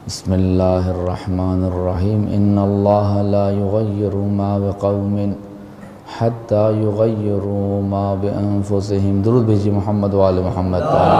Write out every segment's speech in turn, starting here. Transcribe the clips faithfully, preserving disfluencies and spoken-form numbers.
بسم اللہ الرحمن الرحیم ان اللہ لا یغیر ما بقوم حتی یغیروا ما بانفسہم۔ درود بھیجیے محمد وآل محمد۔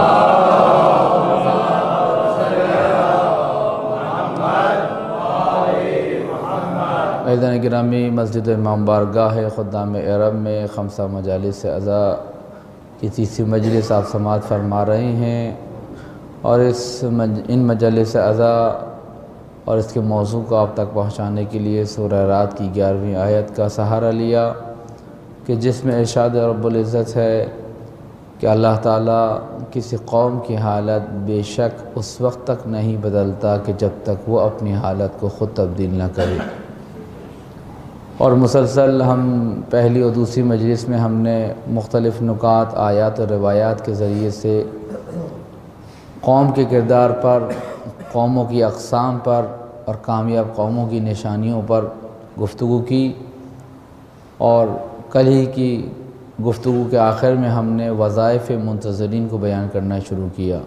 عزیزان گرامی، مسجد امام بارگاہ خدام عرب میں خمسہ مجالس عزا کی تیسری مجلس آپ سماعت فرما رہے ہیں، اور اس مج... ان مجالس عزا اور اس کے موضوع کو آپ تک پہنچانے کے لیے سورہ رات کی گیارہویں آیت کا سہارا لیا کہ جس میں ارشاد رب العزت ہے کہ اللہ تعالیٰ کسی قوم کی حالت بے شک اس وقت تک نہیں بدلتا کہ جب تک وہ اپنی حالت کو خود تبدیل نہ کرے۔ اور مسلسل ہم پہلی اور دوسری مجلس میں ہم نے مختلف نکات، آیات اور روایات کے ذریعے سے قوم کے کردار پر، قوموں کی اقسام پر اور کامیاب قوموں کی نشانیوں پر گفتگو کی، اور کل ہی کی گفتگو کے آخر میں ہم نے وظائف منتظرین کو بیان کرنا شروع کیا۔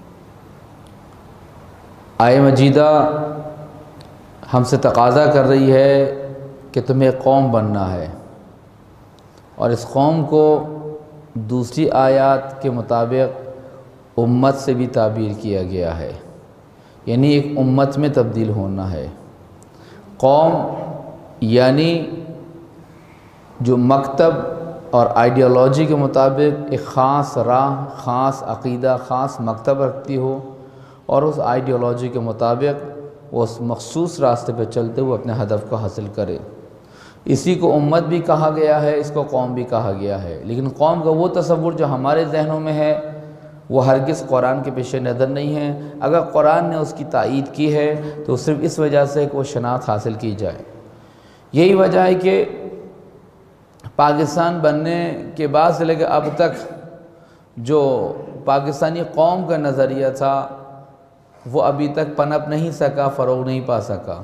آیہ مجیدہ ہم سے تقاضا کر رہی ہے کہ تمہیں قوم بننا ہے، اور اس قوم کو دوسری آیات کے مطابق امت سے بھی تعبیر کیا گیا ہے، یعنی ایک امت میں تبدیل ہونا ہے۔ قوم یعنی جو مکتب اور آئیڈیالوجی کے مطابق ایک خاص راہ، خاص عقیدہ، خاص مکتب رکھتی ہو، اور اس آئیڈیالوجی کے مطابق وہ اس مخصوص راستے پہ چلتے ہوئے اپنے ہدف کو حاصل کرے۔ اسی کو امت بھی کہا گیا ہے، اس کو قوم بھی کہا گیا ہے، لیکن قوم کا وہ تصور جو ہمارے ذہنوں میں ہے وہ ہرگز قرآن کے پیش نظر نہیں ہے۔ اگر قرآن نے اس کی تائید کی ہے تو صرف اس وجہ سے کہ وہ شناخت حاصل کی جائے۔ یہی وجہ ہے کہ پاکستان بننے کے بعد سے لے کے اب تک جو پاکستانی قوم کا نظریہ تھا وہ ابھی تک پنپ نہیں سکا، فروغ نہیں پا سکا،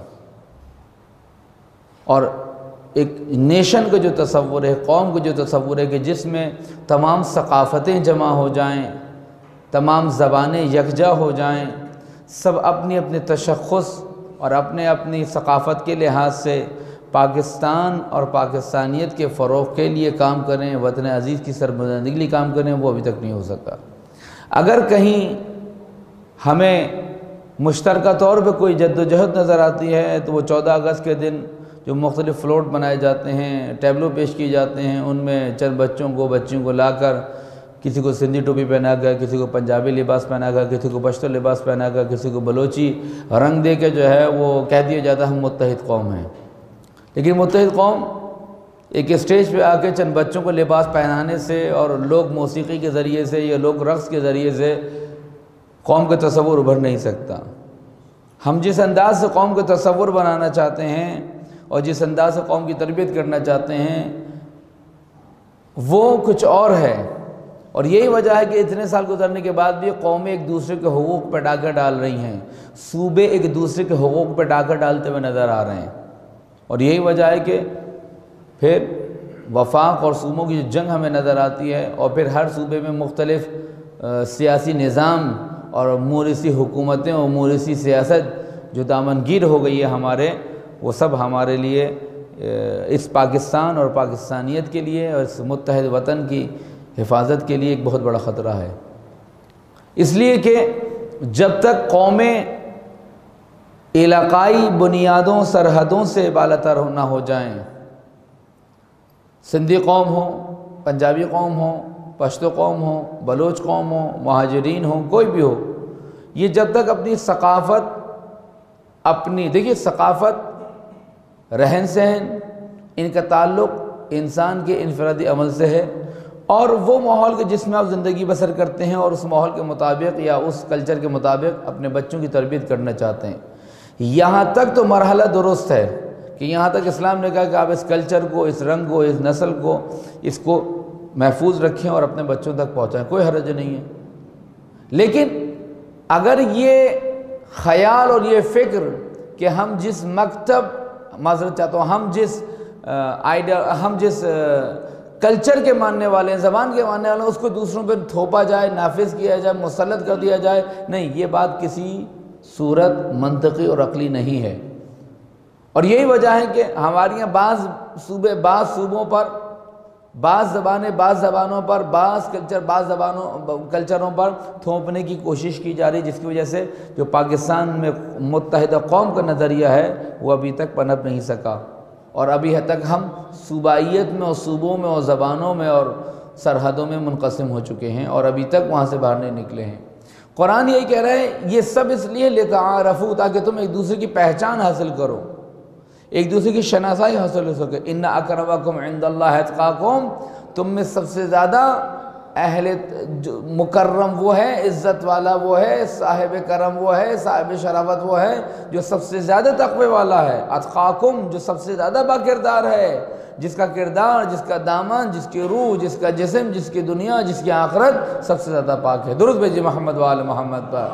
اور ایک نیشن کا جو تصور ہے، قوم کا جو تصور ہے کہ جس میں تمام ثقافتیں جمع ہو جائیں، تمام زبانیں یکجا ہو جائیں، سب اپنی اپنی تشخص اور اپنے اپنی ثقافت کے لحاظ سے پاکستان اور پاکستانیت کے فروغ کے لیے کام کریں، وطن عزیز کی سربلندی کے لیے کام کریں، وہ ابھی تک نہیں ہو سکا۔ اگر کہیں ہمیں مشترکہ طور پہ کوئی جد و جہد نظر آتی ہے تو وہ چودہ اگست کے دن جو مختلف فلوٹ بنائے جاتے ہیں، ٹیبلو پیش کیے جاتے ہیں، ان میں چند بچوں کو بچیوں کو لا کر کسی کو سندھی ٹوپی پہنا کر، کسی کو پنجابی لباس پہنا کر، کسی کو پشتو لباس پہنا کر، کسی کو بلوچی رنگ دے کے جو ہے وہ کہہ دیا جاتا ہے ہم متحد قوم ہیں۔ لیکن متحد قوم ایک اسٹیج پہ آ کے چند بچوں کو لباس پہنانے سے اور لوگ موسیقی کے ذریعے سے یا لوگ رقص کے ذریعے سے قوم کا تصور ابھر نہیں سکتا۔ ہم جس انداز سے قوم کا تصور بنانا چاہتے ہیں اور جس انداز سے قوم کی تربیت کرنا چاہتے ہیں وہ کچھ اور ہے، اور یہی وجہ ہے کہ اتنے سال گزرنے کے بعد بھی قومیں ایک دوسرے کے حقوق پہ ڈاکہ ڈال رہی ہیں، صوبے ایک دوسرے کے حقوق پہ ڈاکہ ڈالتے ہوئے نظر آ رہے ہیں، اور یہی وجہ ہے کہ پھر وفاق اور صوبوں کی جو جنگ ہمیں نظر آتی ہے، اور پھر ہر صوبے میں مختلف سیاسی نظام اور موریثی حکومتیں اور موریثی سیاست جو دامنگیر ہو گئی ہے ہمارے، وہ سب ہمارے لیے اس پاکستان اور پاکستانیت کے لیے اور اس متحد وطن کی حفاظت کے لیے ایک بہت بڑا خطرہ ہے۔ اس لیے کہ جب تک قومیں علاقائی بنیادوں، سرحدوں سے بالاتر نہ ہو جائیں، سندھی قوم ہو، پنجابی قوم ہو، پشتو قوم ہو، بلوچ قوم ہو، مہاجرین ہو، کوئی بھی ہو، یہ جب تک اپنی ثقافت، اپنی دیکھیے ثقافت، رہن سہن، ان کا تعلق انسان کے انفرادی عمل سے ہے، اور وہ ماحول کے جس میں آپ زندگی بسر کرتے ہیں اور اس ماحول کے مطابق یا اس کلچر کے مطابق اپنے بچوں کی تربیت کرنا چاہتے ہیں۔ یہاں تک تو مرحلہ درست ہے کہ یہاں تک اسلام نے کہا کہ آپ اس کلچر کو، اس رنگ کو، اس نسل کو، اس کو محفوظ رکھیں اور اپنے بچوں تک پہنچائیں، کوئی حرج نہیں ہے۔ لیکن اگر یہ خیال اور یہ فکر کہ ہم جس مکتب، معذرت چاہتا ہوں، ہم جس آئیڈیا ہم جس کلچر کے ماننے والے ہیں، زبان کے ماننے والے ہیں، اس کو دوسروں پہ تھوپا جائے، نافذ کیا جائے، مسلط کر دیا جائے، نہیں، یہ بات کسی صورت منطقی اور عقلی نہیں ہے، اور یہی وجہ ہے کہ ہمارے یہاں بعض صوبے بعض صوبوں پر بعض زبانیں بعض زبانوں پر بعض کلچر بعض زبانوں کلچروں پر تھوپنے کی کوشش کی جا رہی، جس کی وجہ سے جو پاکستان میں متحدہ قوم کا نظریہ ہے وہ ابھی تک پنپ نہیں سکا، اور ابھی حد تک ہم صوبائیت میں اور صوبوں میں اور زبانوں میں اور سرحدوں میں منقسم ہو چکے ہیں، اور ابھی تک وہاں سے باہر نہیں نکلے ہیں۔ قرآن یہی کہہ رہا ہے یہ سب اس لیے لتعارفوا، تاکہ تم ایک دوسرے کی پہچان حاصل کرو، ایک دوسرے کی شناسائی حاصل ہو سکے۔ ان اکرمکم عند اللہ اتقاکم، تم میں سب سے زیادہ اہل مکرم وہ ہے، عزت والا وہ ہے، صاحب کرم وہ ہے، صاحب شرافت وہ ہے جو سب سے زیادہ تقوی والا ہے۔ اتقاکم، جو سب سے زیادہ با کردار ہے، جس کا کردار، جس کا دامن، جس کی روح، جس کا جسم، جس کی دنیا، جس کی آخرت سب سے زیادہ پاک ہے۔ درود بھیجئے محمد و آل محمد پر۔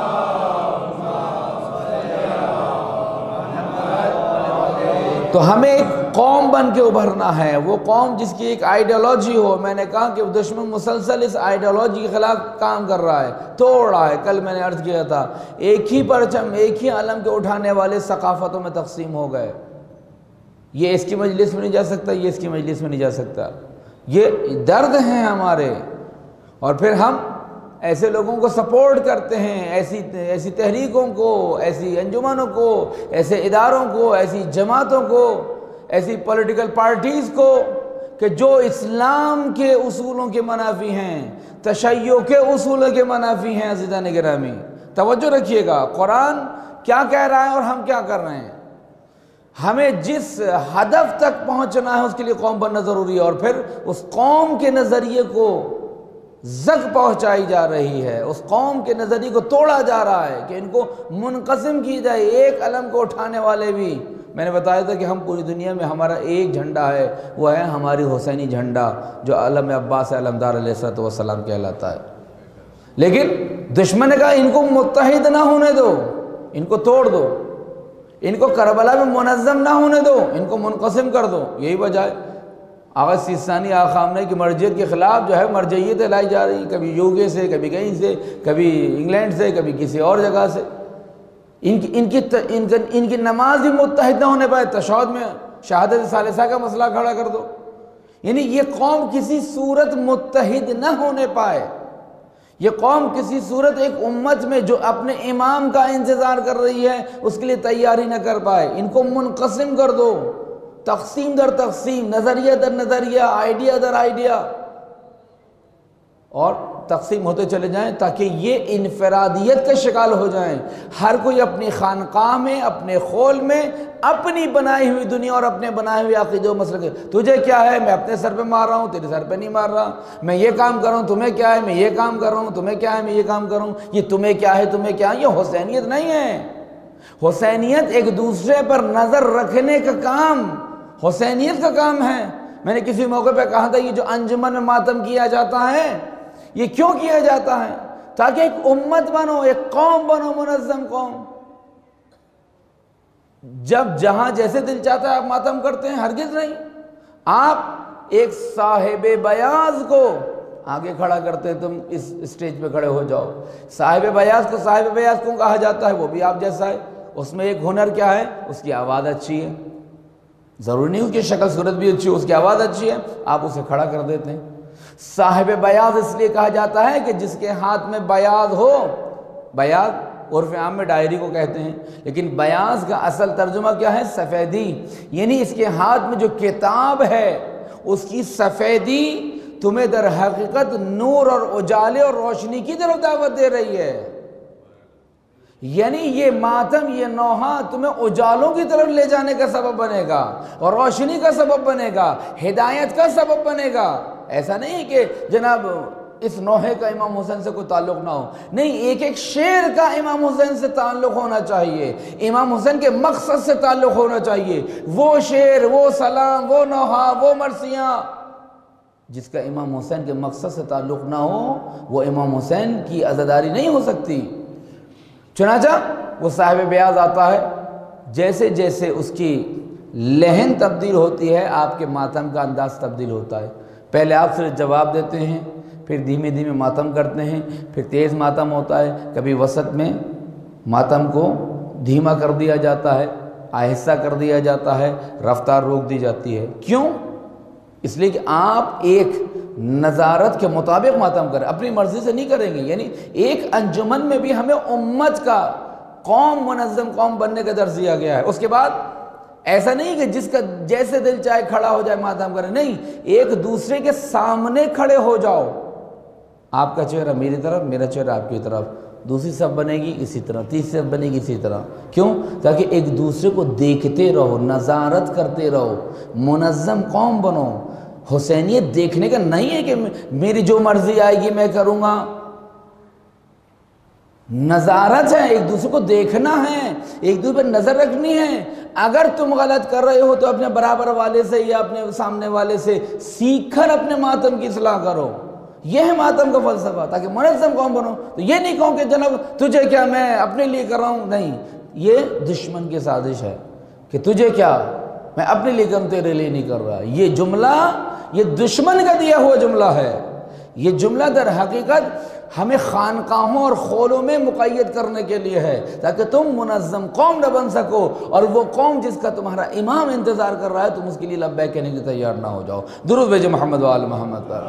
تو ہمیں ایک قوم بن کے ابھرنا ہے، وہ قوم جس کی ایک آئیڈیالوجی ہو۔ میں نے کہا کہ دشمن مسلسل اس آئیڈیالوجی کے خلاف کام کر رہا ہے، توڑ رہا ہے۔ کل میں نے عرض کیا تھا ایک ہی پرچم، ایک ہی علم کے اٹھانے والے ثقافتوں میں تقسیم ہو گئے۔ یہ اس کی مجلس میں نہیں جا سکتا، یہ اس کی مجلس میں نہیں جا سکتا، یہ درد ہیں ہمارے، اور پھر ہم ایسے لوگوں کو سپورٹ کرتے ہیں، ایسی ایسی تحریکوں کو، ایسی انجمنوں کو، ایسے اداروں کو، ایسی جماعتوں کو، ایسی پولیٹیکل پارٹیز کو کہ جو اسلام کے اصولوں کے منافی ہیں، تشیع کے اصولوں کے منافی ہیں۔ عزیزان گرامی توجہ رکھیے گا، قرآن کیا کہہ رہا ہے اور ہم کیا کر رہے ہیں۔ ہمیں جس ہدف تک پہنچنا ہے اس کے لیے قوم بننا ضروری ہے، اور پھر اس قوم کے نظریے کو زگ پہنچائی جا رہی ہے، اس قوم کے نظریے کو توڑا جا رہا ہے کہ ان کو منقسم کی جائے۔ ایک علم کو اٹھانے والے بھی، میں نے بتایا تھا کہ ہم پوری دنیا میں ہمارا ایک جھنڈا ہے، وہ ہے ہماری حسینی جھنڈا، جو علم عباس علمدار علیہ الصلوۃ والسلام کہلاتا ہے۔ لیکن دشمن نے کہا ان کو متحد نہ ہونے دو، ان کو توڑ دو، ان کو کربلا میں منظم نہ ہونے دو، ان کو منقسم کر دو۔ یہی وجہ ہے آغا سیستانی آغا خامنہ کی مرجعیت کے خلاف جو ہے مرجعیتیں لائی جا رہی ہیں، کبھی یو کے سے، کبھی کہیں سے، کبھی انگلینڈ سے، کبھی کسی اور جگہ سے۔ ان کی ان کی ان کی نماز بھی متحد نہ ہونے پائے، تشہد میں شہادت ثالثہ کا مسئلہ کھڑا کر دو۔ یعنی یہ قوم کسی صورت متحد نہ ہونے پائے، یہ قوم کسی صورت ایک امت میں جو اپنے امام کا انتظار کر رہی ہے اس کے لیے تیاری نہ کر پائے۔ ان کو منقسم کر دو، تقسیم در تقسیم، نظریہ در نظریہ، آئیڈیا در آئیڈیا، اور تقسیم ہوتے چلے جائیں تاکہ یہ انفرادیت کا شکار ہو جائیں۔ ہر کوئی اپنی خانقاہ میں، اپنے خول میں، اپنی بنائی ہوئی دنیا اور اپنے بنائے ہوئے عقیدے و مسلک۔ تجھے کیا ہے؟ میں اپنے سر پہ مار رہا ہوں، تیرے سر پہ نہیں مار رہا۔ میں یہ کام کر رہا ہوں، تمہیں کیا ہے؟ میں یہ کام کر رہا ہوں، تمہیں کیا ہے؟ میں یہ کام کر رہا ہوں۔ یہ تمہیں کیا ہے؟ تمہیں کیا ہے؟ یہ حسینیت نہیں ہے۔ حسینیت ایک دوسرے پر نظر رکھنے کا کام، حسینیت کا کام ہے۔ میں نے کسی موقع پہ کہا تھا یہ جو انجمن میں ماتم کیا جاتا ہے یہ کیوں کیا جاتا ہے؟ تاکہ ایک امت بنو، ایک قوم بنو، منظم قوم۔ جب جہاں جیسے دل چاہتا ہے آپ ماتم کرتے ہیں؟ ہرگز نہیں۔ آپ ایک صاحب بیاض کو آگے کھڑا کرتے ہیں، تم اس اسٹیج پہ کھڑے ہو جاؤ۔ صاحب بیاض کو صاحب بیاض کیوں کہا جاتا ہے؟ وہ بھی آپ جیسا ہے، اس میں ایک ہنر کیا ہے؟ اس کی آواز اچھی ہے۔ ضروری نہیں اس کی شکل صورت بھی اچھی ہو، اس کی آواز اچھی ہے، آپ اسے کھڑا کر دیتے ہیں۔ صاحب بیاض اس لیے کہا جاتا ہے کہ جس کے ہاتھ میں بیاض ہو، بیاض عرف عام میں ڈائری کو کہتے ہیں، لیکن بیاض کا اصل ترجمہ کیا ہے؟ سفیدی، یعنی اس کے ہاتھ میں جو کتاب ہے اس کی سفیدی تمہیں در حقیقت نور اور اجالے اور روشنی کی طرف دعوت دے رہی ہے۔ یعنی یہ ماتم، یہ نوحہ تمہیں اجالوں کی طرف لے جانے کا سبب بنے گا، اور روشنی کا سبب بنے گا، ہدایت کا سبب بنے گا۔ ایسا نہیں کہ جناب اس نوحے کا امام حسین سے کوئی تعلق نہ ہو، نہیں، ایک ایک شعر کا امام حسین سے تعلق ہونا چاہیے، امام حسین کے مقصد سے تعلق ہونا چاہیے۔ وہ شعر، وہ سلام، وہ نوحہ، وہ مرثیاں جس کا امام حسین کے مقصد سے تعلق نہ ہو وہ امام حسین کی عزاداری نہیں ہو سکتی۔ چنانچہ وہ صاحب بیاض آتا ہے، جیسے جیسے اس کی لہن تبدیل ہوتی ہے آپ کے ماتم کا انداز تبدیل ہوتا ہے۔ پہلے آپ صرف جواب دیتے ہیں، پھر دھیمے دھیمے ماتم کرتے ہیں، پھر تیز ماتم ہوتا ہے، کبھی وسط میں मातम को धीमा कर दिया जाता है, आहिस्ता कर दिया जाता है, रफ्तार रोक दी जाती है। क्यों? इसलिए कि आप एक नज़ारत के मुताबिक मातम करें, अपनी मर्ज़ी से नहीं करेंगे। यानी एक अंजुमन में भी हमें उम्मत का, कौम, मुनज़्ज़म कौम बनने का दर्ज दिया गया है। उसके बाद ऐसा नहीं कि जिसका जैसे दिल चाहे खड़ा हो जाए मातम करे, नहीं, एक दूसरे के सामने खड़े हो जाओ। आपका चेहरा मेरी तरफ, मेरा चेहरा आपकी तरफ, दूसरी सब बनेगी इसी तरह, तीसरी सब बनेगी इसी तरह। क्यों? ताकि एक दूसरे को देखते रहो, नज़ारत करते रहो, मुनज़्ज़म कौम बनो। हुसैनियत देखने का नहीं है कि मेरी जो मर्ज़ी आएगी मैं करूँगा। नज़ारत है, एक दूसरे को देखना है, एक दूसरे पर नज़र रखनी है। अगर तुम गलत कर रहे हो तो अपने बराबर वाले से या अपने सामने वाले से सीख कर अपने मातम की इस्लाह करो। यह है मातम का फ़लसफ़ा, ताकि मुनज़्ज़म कौम बनो। तो ये नहीं कहूँ कि जनाब तुझे क्या, मैं अपने लिए कर रहा हूँ, नहीं, ये दुश्मन की साजिश है कि तुझे क्या, मैं अपने लिए करूँ, तेरे लिए नहीं कर रहा। ये जुमला, ये दुश्मन का दिया हुआ जुमला है। ये जुमला दर हकीकत हमें खानकाहों और खोलों में मुक़य्यद करने के लिए है, ताकि तुम मुनज़्ज़म कौम न बन सको, और वो कौम जिसका तुम्हारा इमाम इंतज़ार कर रहा है, तुम उसके लिए लब्बैक कहने के तैयार ना हो जाओ। दुरूद भेजो मोहम्मद व आले मोहम्मद पर।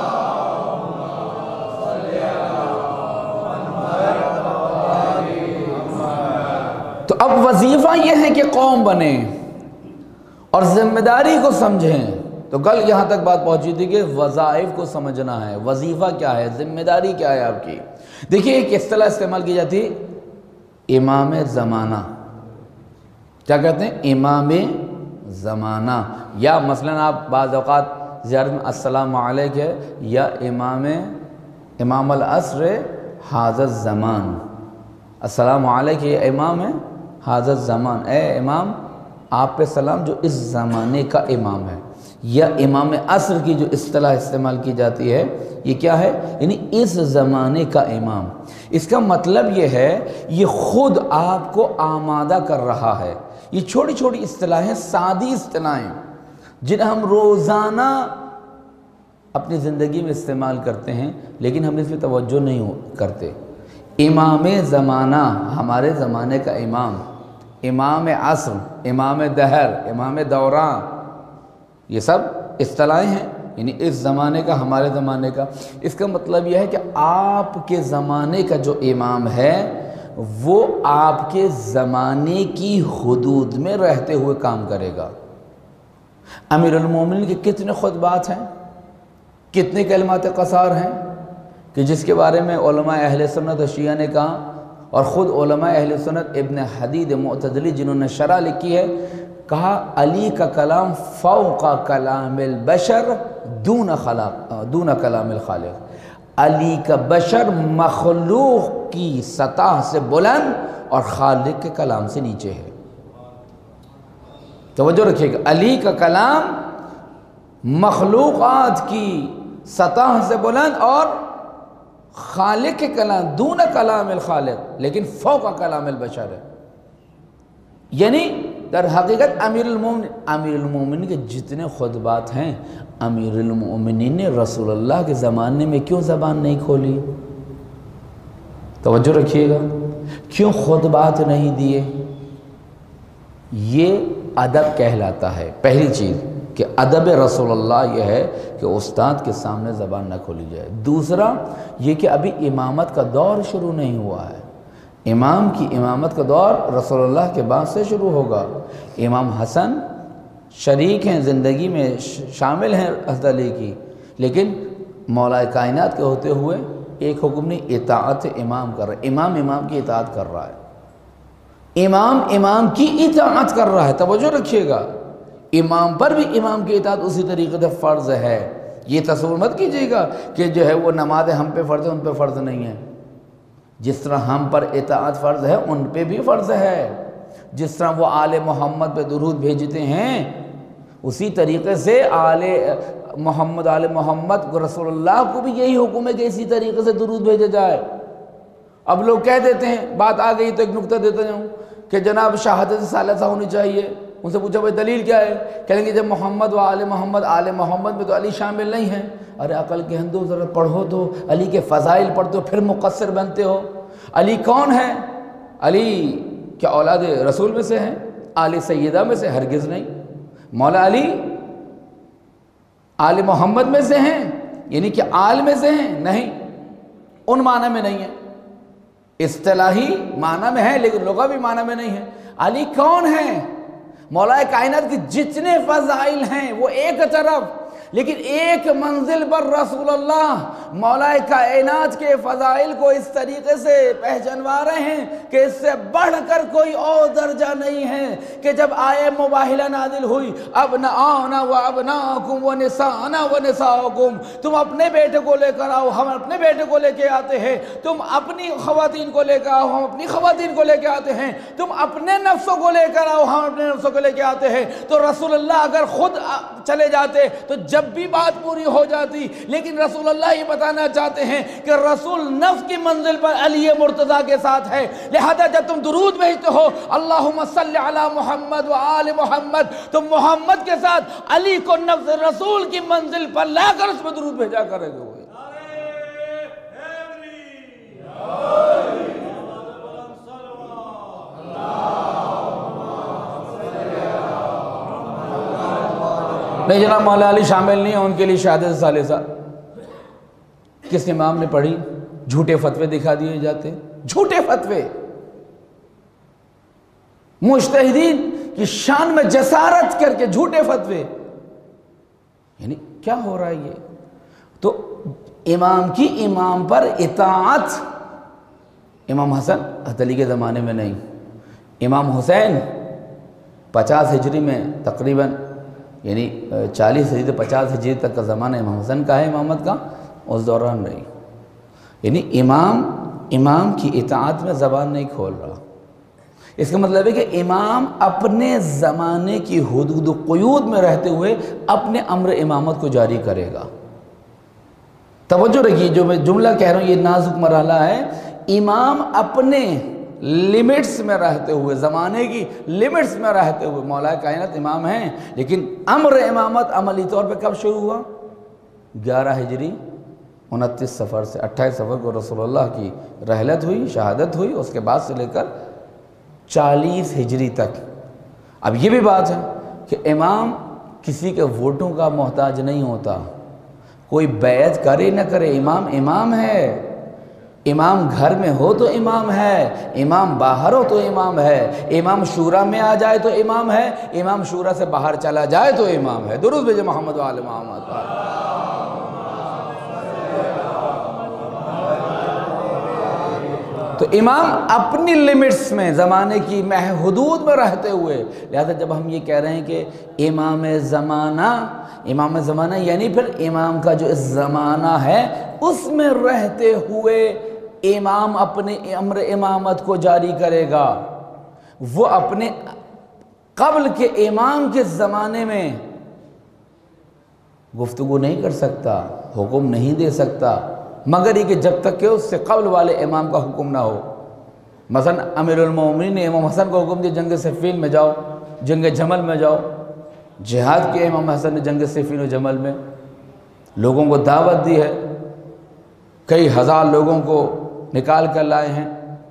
तो अब वजीफ़ा यह है कि कौम बने और ज़िम्मेदारी को समझें। तो कल यहाँ तक बात पहुँची थी कि वज़ाइफ को समझना है, वजीफ़ा क्या है, ज़िम्मेदारी क्या है आपकी। देखिए एक इस्तिलाह इस्तेमाल की जाती, इमाम ज़माना। क्या कहते हैं? इमाम ज़माना। या मसलन आप बाज़ औक़ात ज़ियारत में अस्सलामु अलैक है, या इमाम इमाम अल अस्र हाज़ा ज़मान, अस्सलामु अलैक, ये इमाम है हाज़ा ज़मान, ए इमाम आप पे सलाम जो इस ज़माने का इमाम है। या इमाम असर की जो इस्तिलाह इस्तेमाल की जाती है, ये क्या है? यानी इस ज़माने का इमाम। इसका मतलब ये है, ये ख़ुद आपको आमादा कर रहा है। ये छोटी छोटी इस्तिलाहें, सादी इस्तिलाहें, जिन्हें हम रोज़ाना अपनी ज़िंदगी में इस्तेमाल करते हैं, लेकिन हम इस पर तवज्जो नहीं करते। इमाम ज़माना, हमारे ज़माने का इमाम, इमाम असर, इमाम दहर, इमाम दौरान, ये सब इस्तिलाहें हैं, यानी इस ज़माने का, हमारे ज़माने का। इसका मतलब यह है कि आपके ज़माने का जो इमाम है वो आपके ज़माने की हुदूद में रहते हुए काम करेगा। अमीरुल मोमिनीन के कितने खुतबात हैं, कितने कलमात क़सार हैं कि जिसके बारे में उलमा अहले सुन्नत व शिया ने कहा, और ख़ुद उलमा अहले सुन्नत इब्न हदीद मुअतज़िली जिन्होंने शरह लिखी है, कहा अली का कलाम फ़ौक़ा कलामिल बशर दून खलाक़ दून कलामिल खालिक़। अली का बशर मखलूक़ की सतह से बुलंद और खालिक़ के कलाम से नीचे है। तवज्जो रखिएगा, अली का कलाम मखलूक़ात की सतह से बुलंद और खालिक़ के कलाम, दून कलामिल खालिक़, लेकिन फ़ौक़ा कलामिल बशर है। यानी दर हकीकत अमीरुल मोमिनीन, अमीरुल मोमिनीन के जितने खुतबात हैं, अमीरुल मोमिनीन ने रसूलुल्लाह के ज़माने में क्यों ज़बान नहीं खोली? तवज्जो रखिएगा, क्यों खुतबात नहीं दिए? ये अदब कहलाता है। पहली चीज़ कि अदब रसूलुल्लाह यह है कि उस्ताद के सामने ज़बान न खोली जाए। दूसरा ये कि अभी इमामत का दौर शुरू नहीं हुआ है। इमाम की इमामत का दौर रसूलुल्लाह के बाद से शुरू होगा। इमाम हसन शरीक हैं, ज़िंदगी में शामिल हैं हज़रत अली की, लेकिन मौला कायनात के होते हुए एक हुक्म नहीं, इताअत इमाम कर रहा है। इमाम इमाम की इताअत कर रहा है, इमाम इमाम की इताअत कर रहा है। तवज्जो रखिएगा, इमाम पर भी इमाम की इताअत उसी तरीके से फ़र्ज़ है। ये तस्वीर मत कीजिएगा कि जो है वो नमाज हम पे फ़र्ज़ है, उन पे फ़र्ज़ नहीं है। जिस तरह हम पर इताअत फ़र्ज़ है, उन पे भी फ़र्ज़ है। जिस तरह वो आले मोहम्मद पे दुरूद भेजते हैं, उसी तरीके से आले मोहम्मद आले मोहम्मद को रसूलुल्लाह को भी यही हुक्म है कि इसी तरीके से दुरूद भेजा जाए। अब लोग कह देते हैं, बात आ गई तो एक नुक्ता देता जाऊँ कि जनाब शहादत सालिसा होनी चाहिए। उनसे पूछा भाई दलील क्या है? कहेंगे जब मोहम्मद व आले मोहम्मद, आले मोहम्मद में तो अली शामिल नहीं है। अरे अकल के अंदर ज़रा पढ़ो तो, अली के फ़ज़ाइल पढ़ते हो फिर मुक़स्सिर बनते हो। अली कौन है? علی کیا اولاد رسول میں سے ہیں؟ آل سیدہ میں سے؟ ہرگز نہیں۔ مولا علی آل محمد میں سے ہیں، یعنی کہ آل میں سے ہیں؟ نہیں، ان معنی میں نہیں ہے، اصطلاحی معنی میں ہے لیکن لغوی معنی میں نہیں ہے۔ علی کون ہیں؟ مولا کائنات کی جتنے فضائل ہیں وہ ایک طرف، لیکن ایک منزل پر رسول اللہ مولا کائنات کے فضائل کو اس طریقے سے پہچانوا رہے ہیں کہ اس سے بڑھ کر کوئی اور درجہ نہیں ہے کہ جب آیے مباہلہ نازل ہوئی، ابناؤنا و ابناؤکم و نساؤنا و نساؤکم، تم اپنے بیٹے کو لے کر آؤ، ہم اپنے بیٹے کو لے کے آتے ہیں، تم اپنی خواتین کو لے کر آؤ، ہم اپنی خواتین کو لے کے آتے ہیں، تم اپنے نفسوں کو لے کر آؤ، ہم اپنے نفسوں کو لے کے آتے ہیں۔ تو رسول اللہ اگر خود چلے جاتے تو جب بھی بات پوری ہو جاتی، لیکن رسول اللہ یہ بتانا چاہتے ہیں کہ رسول نفس کی منزل پر علی مرتضیٰ کے ساتھ ہے، لہذا جب تم درود بھیجتے ہو اللہم صلی علی محمد و آل محمد، تم محمد کے ساتھ علی کو نفس رسول کی منزل پر لا کر اس میں درود بھیجا کرے گے۔ نہیں جناب، مولا علی شامل نہیں ہے، ان کے لیے شہادت ثالثہ کس امام نے پڑھی؟ جھوٹے فتوے دکھا دیے جاتے، جھوٹے فتوے، مجتہدین کی شان میں جسارت کر کے جھوٹے فتوے، یعنی کیا ہو رہا ہے یہ؟ تو امام کی امام پر اطاعت، امام حسن حضرت علی کے زمانے میں نہیں، امام حسین پچاس ہجری میں تقریباً، یعنی چالیس ہجری سے پچاس ہجری تک کا زمانہ امام حسن کا ہے امامت کا، اس دوران رہی، یعنی امام امام کی اطاعت میں زبان نہیں کھول رہا۔ اس کا مطلب ہے کہ امام اپنے زمانے کی حدود و قیود میں رہتے ہوئے اپنے امر امامت کو جاری کرے گا۔ توجہ رکھیے، جو میں جملہ کہہ رہا ہوں یہ نازک مرحلہ ہے، امام اپنے لیمٹس میں رہتے ہوئے، زمانے کی لیمٹس میں رہتے ہوئے، مولا کائنات امام ہیں، لیکن امر امامت عملی طور پہ کب شروع ہوا؟ گیارہ ہجری انتیس سفر سے، اٹھائیس سفر کو رسول اللہ کی رحلت ہوئی، شہادت ہوئی، اس کے بعد سے لے کر چالیس ہجری تک۔ اب یہ بھی بات ہے کہ امام کسی کے ووٹوں کا محتاج نہیں ہوتا، کوئی بیعت کرے نہ کرے، امام امام ہے۔ امام گھر میں ہو تو امام ہے، امام باہر ہو تو امام ہے، امام شورا میں آ جائے تو امام ہے، امام شورا سے باہر چلا جائے تو امام ہے۔ درود بھیجے محمد و آل محمد۔ تو امام اپنی لیمٹس میں، زمانے کی حدود میں رہتے ہوئے، لہذا جب ہم یہ کہہ رہے ہیں کہ امام زمانہ، امام زمانہ یعنی پھر امام کا جو زمانہ ہے اس میں رہتے ہوئے امام اپنے امر امامت کو جاری کرے گا۔ وہ اپنے قبل کے امام کے زمانے میں گفتگو نہیں کر سکتا، حکم نہیں دے سکتا، مگر یہ کہ جب تک کہ اس سے قبل والے امام کا حکم نہ ہو۔ مثلا امیر المومنین نے امام حسن کو حکم دیا جنگ صفین میں جاؤ، جنگ جمل میں جاؤ، جہاد کے امام حسن نے جنگ صفین و جمل میں لوگوں کو دعوت دی ہے، کئی ہزار لوگوں کو نکال کر لائے ہیں۔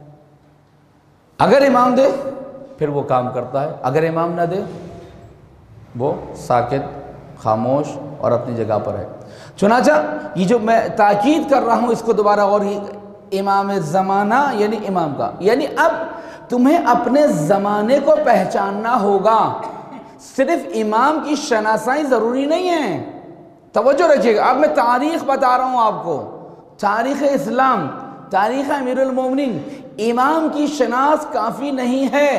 اگر امام دے پھر وہ کام کرتا ہے، اگر امام نہ دے وہ ساکت، خاموش اور اپنی جگہ پر ہے۔ چنانچہ یہ جو میں تاکید کر رہا ہوں اس کو دوبارہ، اور امام زمانہ یعنی امام کا، یعنی اب تمہیں اپنے زمانے کو پہچاننا ہوگا، صرف امام کی شناسائی ضروری نہیں ہے۔ توجہ رکھیے گا، اب میں تاریخ بتا رہا ہوں آپ کو، تاریخ اسلام، تاریخ امیر المومنین، امام کی شناس کافی نہیں ہے،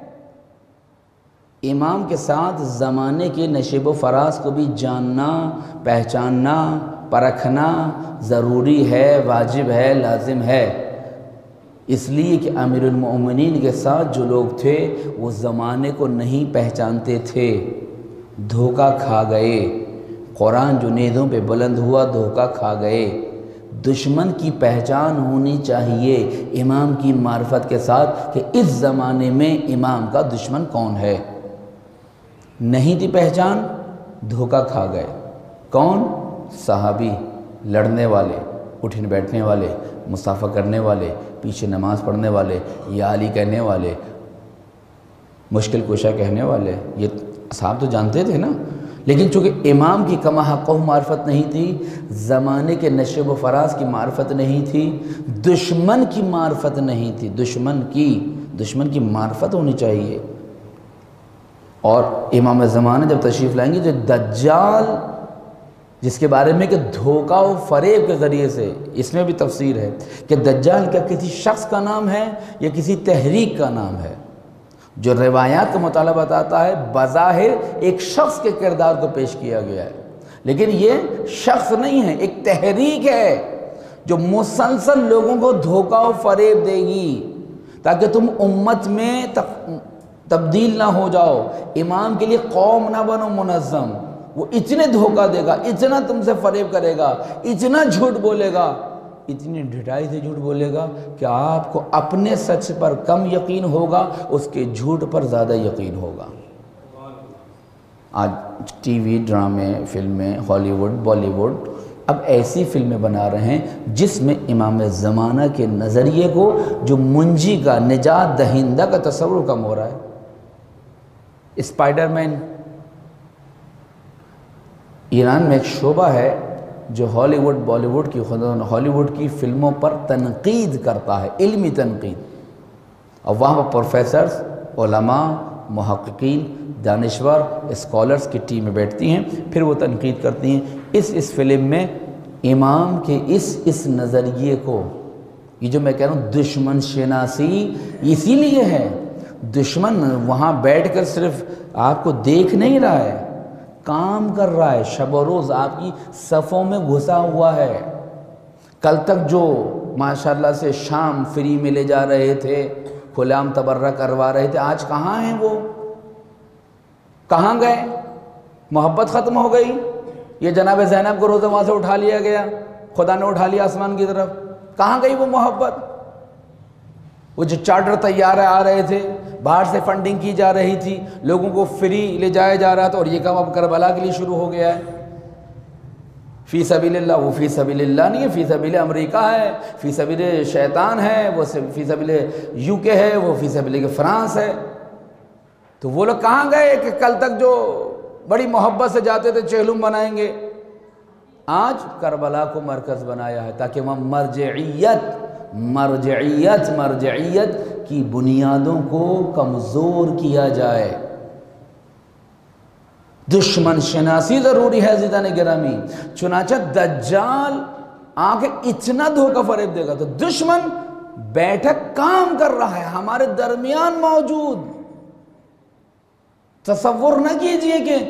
امام کے ساتھ زمانے کے نشیب و فراز کو بھی جاننا، پہچاننا، پرکھنا ضروری ہے، واجب ہے، لازم ہے۔ اس لیے کہ امیر المومنین کے ساتھ جو لوگ تھے وہ زمانے کو نہیں پہچانتے تھے، دھوکہ کھا گئے، قرآن جو نیزوں پہ بلند ہوا دھوکہ کھا گئے۔ دشمن کی پہچان ہونی چاہیے امام کی معرفت کے ساتھ کہ اس زمانے میں امام کا دشمن کون ہے۔ نہیں تھی پہچان، دھوکہ کھا گئے۔ کون؟ صحابی، لڑنے والے، اٹھنے بیٹھنے والے، مصافحہ کرنے والے، پیچھے نماز پڑھنے والے، یا علی کہنے والے، مشکل کشا کہنے والے، یہ اصحاب تو جانتے تھے نا، لیکن چونکہ امام کی کما حقہ معرفت نہیں تھی، زمانے کے نشب و فراز کی معرفت نہیں تھی، دشمن کی معرفت نہیں تھی، دشمن کی دشمن کی معرفت ہونی چاہیے۔ اور امام زمانہ جب تشریف لائیں گے، جو دجال جس کے بارے میں کہ دھوکہ و فریب کے ذریعے سے، اس میں بھی تفسیر ہے کہ دجال کیا کسی شخص کا نام ہے یا کسی تحریک کا نام ہے۔ جو روایات کا مطالعہ بتاتا ہے بظاہر ایک شخص کے کردار کو پیش کیا گیا ہے، لیکن یہ شخص نہیں ہے، ایک تحریک ہے جو مسلسل لوگوں کو دھوکہ و فریب دے گی تاکہ تم امت میں تبدیل نہ ہو جاؤ، امام کے لیے قوم نہ بنو منظم۔ وہ اتنے دھوکہ دے گا، اتنا تم سے فریب کرے گا، اتنا جھوٹ بولے گا، اتنی ڈھٹائی سے جھوٹ بولے گا کہ آپ کو اپنے سچ پر کم یقین ہوگا، اس کے جھوٹ پر زیادہ یقین ہوگا۔ آج ٹی وی، ڈرامے، فلمیں، ہالی ووڈ، بالی ووڈ اب ایسی فلمیں بنا رہے ہیں جس میں امام زمانہ کے نظریے کو، جو منجی کا، نجات دہندہ کا تصور کم ہو رہا ہے۔ اسپائڈر مین، ایران میں ایک شعبہ ہے جو ہالی ووڈ، بالی ووڈ کی ہالی ووڈ کی فلموں پر تنقید کرتا ہے، علمی تنقید، اور وہاں پر پروفیسرز، علماء، محققین، دانشور، اسکالرز کی ٹیمیں بیٹھتی ہیں، پھر وہ تنقید کرتی ہیں۔ اس اس فلم میں امام کے اس اس نظریے کو، یہ جو میں کہہ رہا ہوں دشمن شناسی اسی لیے ہے، دشمن وہاں بیٹھ کر صرف آپ کو دیکھ نہیں رہا ہے، کام کر رہا ہے، شب و روز آپ کی صفوں میں گھسا ہوا ہے۔ کل تک جو ماشاءاللہ سے شام فری میں لے جا رہے تھے، کھلام تبرہ کروا رہے تھے، آج کہاں ہیں وہ؟ کہاں گئے؟ محبت ختم ہو گئی؟ یہ جناب زینب کو روزہ وہاں سے اٹھا لیا گیا، خدا نے اٹھا لیا آسمان کی طرف، کہاں گئی وہ محبت؟ وہ جو چارٹر طیارے آ رہے تھے، باہر سے فنڈنگ کی جا رہی تھی، لوگوں کو فری لے جایا جا رہا تھا، اور یہ کام اب کربلا کے لیے شروع ہو گیا ہے۔ فی سبیل اللہ، وہ فی سبیل اللہ نہیں ہے، فی سبیل امریکہ ہے، فی سبیل شیطان ہے، وہ فی سبیل یو کے ہے، وہ فی سبیل فرانس ہے۔ تو وہ لوگ کہاں گئے کہ کل تک جو بڑی محبت سے جاتے تھے چہلم بنائیں گے؟ آج کربلا کو مرکز بنایا ہے تاکہ وہاں مرجعیت مرجعیت مرجعیت کی بنیادوں کو کمزور کیا جائے۔ دشمن شناسی ضروری ہے عزیزان گرامی، چنانچہ دجال آ کے اتنا دھوکہ فریب دے گا تو دشمن بیٹھک کام کر رہا ہے، ہمارے درمیان موجود۔ تصور نہ کیجئے کہ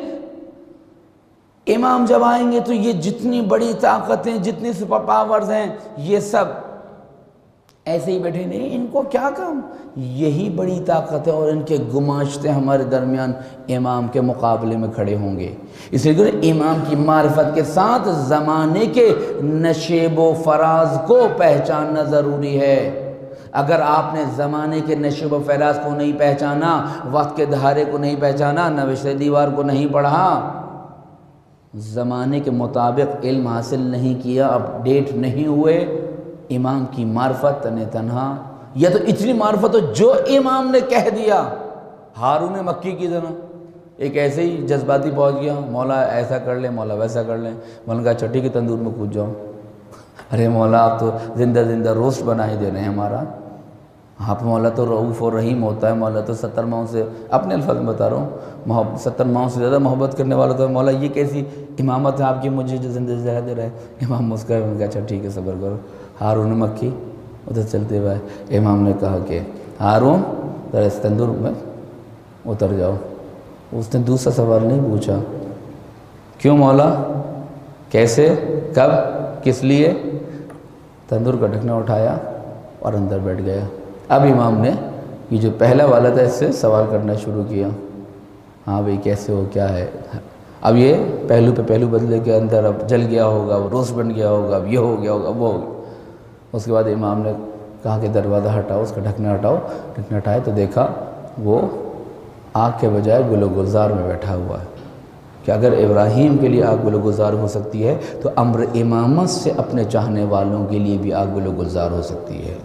امام جب آئیں گے تو یہ جتنی بڑی طاقتیں، جتنی سپر پاورز ہیں، یہ سب ایسے ہی بیٹھے نہیں، ان کو کیا کام؟ یہی بڑی طاقت ہے، اور ان کے گماشتے ہمارے درمیان امام کے مقابلے میں کھڑے ہوں گے۔ اس لیے امام کی معرفت کے ساتھ زمانے کے نشیب و فراز کو پہچاننا ضروری ہے۔ اگر آپ نے زمانے کے نشیب و فراز کو نہیں پہچانا، وقت کے دھارے کو نہیں پہچانا، نوشتہ دیوار کو نہیں پڑھا، زمانے کے مطابق علم حاصل نہیں کیا، اپڈیٹ نہیں ہوئے، امام کی معرفت تن تنہا، یا تو اتنی معرفت ہو جو امام نے کہہ دیا، ہارون مکی کی طرح ایک ایسے ہی جذباتی پہنچ گیا، مولا ایسا کر لیں، مولا ویسا کر لیں، مولا کہا چٹی کے تندور میں کود جاؤ، ارے مولا آپ تو زندہ زندہ روسٹ بنا ہی دے رہے ہیں ہمارا، آپ مولا تو رؤوف اور رحیم ہوتا ہے، مولا تو ستر ماہوں سے، اپنے الفاظ میں بتا رہا ہوں، محبت ستر ماہوں سے زیادہ محبت کرنے والا تو مولا یہ کیسی امامت ہے آپ کی مجھے جو زندہ زندہ دے رہا ہے؟ امام مسکرائے، انہوں نے کہا اچھا ٹھیک ہے صبر کرو۔ ہارون مکی ادھر چلتے ہوئے امام نے کہا کہ ہارون ذرا اس تندور میں اتر جاؤ۔ اس نے دوسرا سوال نہیں پوچھا، کیوں مولا، کیسے، کب، کس لیے؟ تندور کا ڈھکنا اٹھایا اور اندر بیٹھ گیا۔ اب امام نے یہ جو پہلا والا تھا اس سے سوال کرنا شروع کیا، ہاں بھئی کیسے ہو، کیا ہے؟ اب یہ پہلو پہ پہلو بدلے کے اندر اب جل گیا ہوگا، وہ روز بن گیا ہوگا، اب یہ ہو گیا ہوگا، وہ ہو گیا۔ اس کے بعد امام نے کہا کہ دروازہ ہٹاؤ، اس کا ڈھکنا ہٹاؤ، ڈھکنا ہٹائے تو دیکھا وہ آگ کے بجائے گل و گلزار میں بیٹھا ہوا ہے۔ کہ اگر ابراہیم کے لیے آگ گلوگزار ہو سکتی ہے تو امر امامت سے اپنے چاہنے والوں کے لیے بھی آگ گلوگزار ہو سکتی ہے۔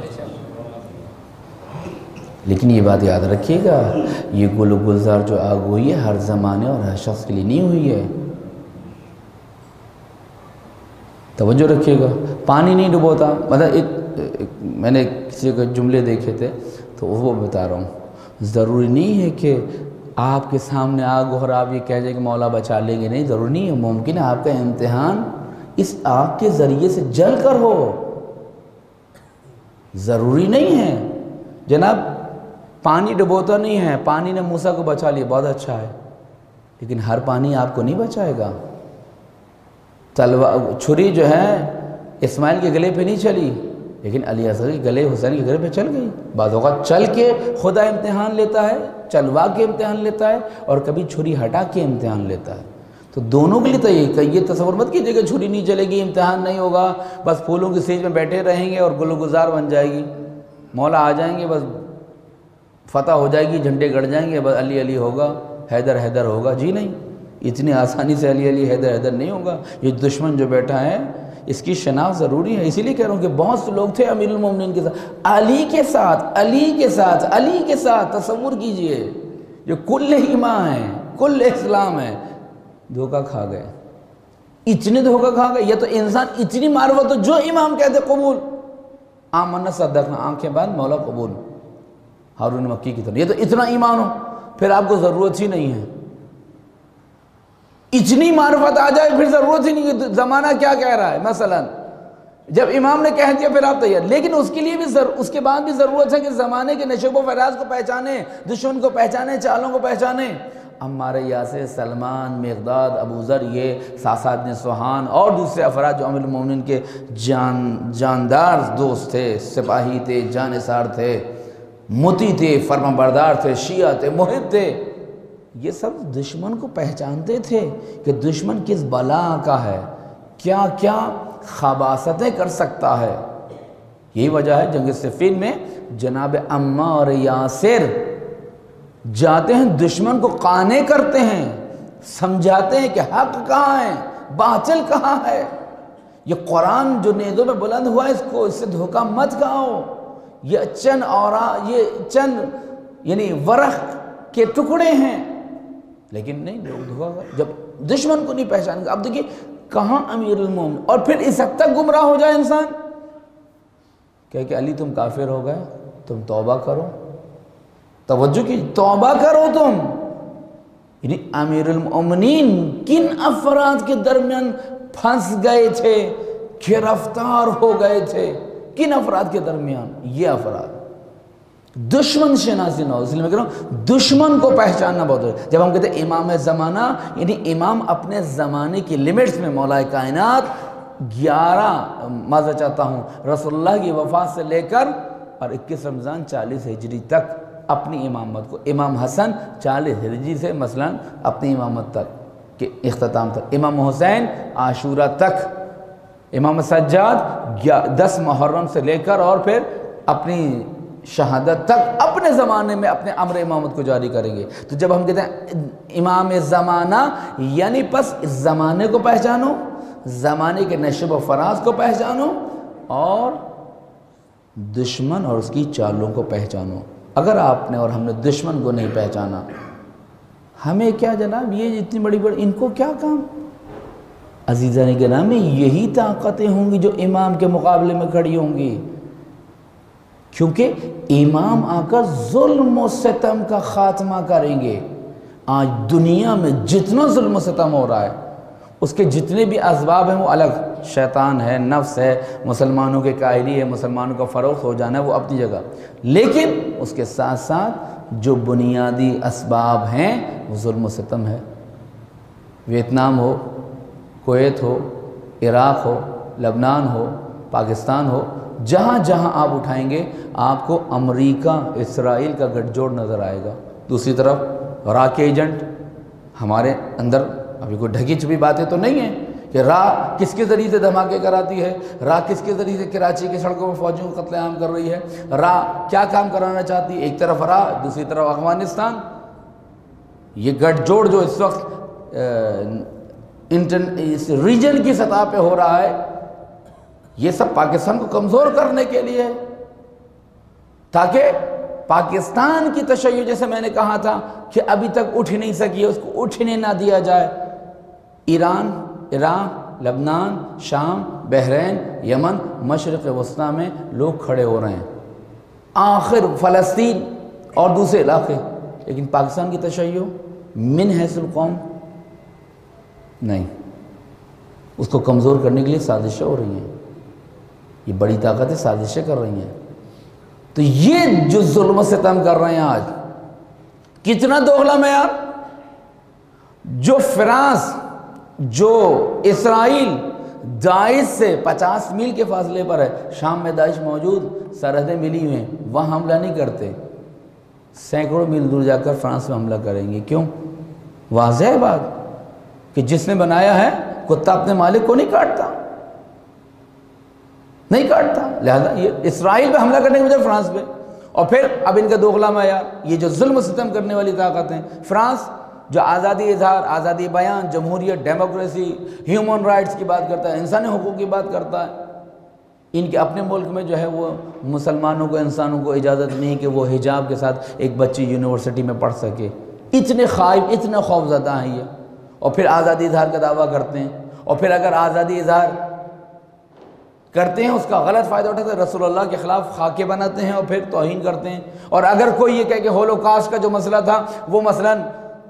لیکن یہ بات یاد رکھیے گا، یہ گلوگزار جو آگ ہوئی ہے ہر زمانے اور ہر شخص کے لیے نہیں ہوئی ہے۔ توجہ رکھیے گا، پانی نہیں ڈبوتا، مطلب ایک, ایک میں نے کسی کے جملے دیکھے تھے تو وہ بتا رہا ہوں، ضروری نہیں ہے کہ آپ کے سامنے آگ ہو اور آپ یہ کہہ جائیں کہ مولا بچا لیں گے، نہیں، ضروری نہیں ہے، ممکن ہے آپ کا امتحان اس آگ کے ذریعے سے جل کر ہو، ضروری نہیں ہے۔ جناب پانی ڈبوتا نہیں ہے، پانی نے موسیٰ کو بچا لیا، بہت اچھا ہے، لیکن ہر پانی آپ کو نہیں بچائے گا۔ تلوار چھری جو ہے اسماعیل کے گلے پہ نہیں چلی، لیکن علی اصغر کے گلے حسین کے گلے پہ چل گئی۔ بعض اوقات چل کے خدا امتحان لیتا ہے، چلوا کے امتحان لیتا ہے، اور کبھی چھری ہٹا کے امتحان لیتا ہے۔ تو دونوں کے لیے تو یہ تصور مت کیجیے کہ چھری نہیں چلے گی، امتحان نہیں ہوگا، بس پھولوں کی سیج میں بیٹھے رہیں گے اور گلوگزار بن جائے گی، مولا آ جائیں گے، بس فتح ہو جائے گی، جھنڈے گڑ جائیں گے، بس علی علی ہوگا، حیدر حیدر ہوگا۔ جی نہیں، اتنی آسانی سے علی علی حیدر حیدر نہیں ہوگا۔ یہ دشمن جو بیٹھا ہے اس کی شناخت ضروری ہے۔ اسی لیے کہہ رہا ہوں کہ بہت سے لوگ تھے امیر المومنین کے ساتھ، علی کے ساتھ علی کے ساتھ علی کے ساتھ تصور کیجئے، جو کل ایمان ہے، کل اسلام ہے، دھوکہ کھا گئے، اتنے دھوکہ کھا گئے۔ یا تو انسان اتنی معرفت ہو جو امام کہتے قبول، آمنا صدقنا، آنکھیں بند، مولا قبول، ہارون مکی کی طرح، یہ تو اتنا ایمان ہو پھر آپ کو ضرورت ہی نہیں ہے۔ اتنی معرفت آ جائے پھر ضرورت ہی نہیں کہ زمانہ کیا کہہ رہا ہے۔ مثلا جب امام نے کہہ دیا پھر آپ تیار، لیکن اس کے لیے بھی اس کے بعد بھی ضرورت ہے کہ زمانے کے نشب و فراز کو پہچانے، دشمن کو پہچانے، چالوں کو پہچانے۔ عمار یاسر، سلمان، مقداد، ابو ذر، یہ ساساد بن سوہان اور دوسرے افراد جو امیر المومنین کے جان جاندار دوست تھے، سپاہی تھے، جانثار تھے، مطیع تھے، فرما بردار تھے، شیعہ تھے، محب تھے، یہ سب دشمن کو پہچانتے تھے کہ دشمن کس بلا کا ہے، کیا کیا خباثتیں کر سکتا ہے۔ یہی وجہ ہے جنگ صفین میں جناب عمار یاسر جاتے ہیں، دشمن کو قانع کرتے ہیں، سمجھاتے ہیں کہ حق کہاں ہے، باطل کہاں ہے، یہ قرآن جو نیزوں میں بلند ہوا ہے اس کو، اس سے دھوکہ مت کھاؤ، یہ چند اور یہ چند یعنی ورق کے ٹکڑے ہیں، لیکن نہیں، لوگ دھوکہ جب دشمن کو نہیں پہچان گا۔ اب دیکھیے کہاں امیر المومن، اور پھر اس حد تک گمراہ ہو جائے انسان کہ کہ علی تم کافر ہو گئے، تم توبہ کرو، توجہ کی توبہ کرو تم۔ یعنی امیر المومنین کن افراد کے درمیان پھنس گئے تھے، گرفتار ہو گئے تھے، کن افراد کے درمیان؟ یہ افراد دشمن شناسی نہ ہو، اس لیے میں کہہ رہا ہوں دشمن کو پہچاننا بہت ہے۔ جب ہم کہتے ہیں امام زمانہ، یعنی امام اپنے زمانے کی لیمٹس میں، مولا کائنات گیارہ معذرت چاہتا ہوں رسول اللہ کی وفات سے لے کر اور اکیس رمضان چالیس ہجری تک اپنی امامت کو، امام حسن چالیس ہجری سے مثلا اپنی امامت تک کے اختتام تک، امام حسین عاشورہ تک، امام سجاد دس محرم سے لے کر اور پھر اپنی شہادت تک اپنے زمانے میں اپنے امر امامت کو جاری کریں گے۔ تو جب ہم کہتے ہیں امام زمانہ، یعنی پس اس زمانے کو پہچانو، زمانے کے نشب و فراز کو پہچانو، اور دشمن اور اس کی چالوں کو پہچانو۔ اگر آپ نے اور ہم نے دشمن کو نہیں پہچانا، ہمیں کیا جناب، یہ اتنی بڑی بڑی، ان کو کیا کام؟ عزیزان گرامی، یہی طاقتیں ہوں گی جو امام کے مقابلے میں کھڑی ہوں گی، کیونکہ امام آ کر ظلم و ستم کا خاتمہ کریں گے۔ آج دنیا میں جتنا ظلم و ستم ہو رہا ہے، اس کے جتنے بھی اسباب ہیں وہ الگ، شیطان ہے، نفس ہے، مسلمانوں کے قائلی ہے، مسلمانوں کا فروخت ہو جانا ہے، وہ اپنی جگہ، لیکن اس کے ساتھ ساتھ جو بنیادی اسباب ہیں وہ ظلم و ستم ہے۔ ویتنام ہو، کویت ہو، عراق ہو، لبنان ہو، پاکستان ہو، جہاں جہاں آپ اٹھائیں گے آپ کو امریکہ اسرائیل کا گٹھ جوڑ نظر آئے گا۔ دوسری طرف را کے ایجنٹ ہمارے اندر، ابھی کوئی ڈھکی چھپی باتیں تو نہیں ہیں کہ را کس کے ذریعے سے دھماکے کراتی ہے، را کس کے ذریعے سے کراچی کی سڑکوں میں فوجیوں کو قتل عام کر رہی ہے، را کیا کام کرانا چاہتی ہے، ایک طرف را، دوسری طرف افغانستان۔ یہ گٹھ جوڑ جو اس وقت اس ریجن کی سطح پہ ہو رہا ہے، یہ سب پاکستان کو کمزور کرنے کے لیے ہے، تاکہ پاکستان کی تشیع، جیسے میں نے کہا تھا کہ ابھی تک اٹھ نہیں سکی ہے، اس کو اٹھنے نہ دیا جائے۔ ایران، عراق، لبنان، شام، بحرین، یمن، مشرق وسطیٰ میں لوگ کھڑے ہو رہے ہیں، آخر فلسطین اور دوسرے علاقے، لیکن پاکستان کی تشیع من حیث القوم نہیں، اس کو کمزور کرنے کے لیے سازشیں ہو رہی ہیں، یہ بڑی طاقتیں سازشیں کر رہی ہیں۔ تو یہ جو ظلم و ستم کر رہے ہیں آج، کتنا دوغلا معیار! جو فرانس، جو اسرائیل داعش سے پچاس میل کے فاصلے پر ہے، شام میں داعش موجود، سرحدیں ملی ہوئی ہیں، وہاں حملہ نہیں کرتے، سینکڑوں میل دور جا کر فرانس میں حملہ کریں گے۔ کیوں؟ واضح ہے بات کہ جس نے بنایا ہے کتا اپنے مالک کو نہیں کاٹتا، نہیں کاٹتا، لہذا یہ اسرائیل پہ حملہ کرنے کے بجائے فرانس پہ۔ اور پھر اب ان کا دوغلا معیار، یہ جو ظلم و ستم کرنے والی طاقتیں، فرانس جو آزادی اظہار، آزادی بیان، جمہوریت، ڈیموکریسی، ہیومن رائٹس کی بات کرتا ہے، انسانی حقوق کی بات کرتا ہے، ان کے اپنے ملک میں جو ہے وہ مسلمانوں کو، انسانوں کو اجازت نہیں کہ وہ حجاب کے ساتھ ایک بچی یونیورسٹی میں پڑھ سکے۔ اتنے خائف، اتنے خوف زدہ ہیں یہ، اور پھر آزادی اظہار کا دعویٰ کرتے ہیں، اور پھر اگر آزادی اظہار کرتے ہیں اس کا غلط فائدہ اٹھاتے ہیں، رسول اللہ کے خلاف خاکے بناتے ہیں اور پھر توہین کرتے ہیں۔ اور اگر کوئی یہ کہے کہ ہولوکاسٹ کا جو مسئلہ تھا وہ مثلاً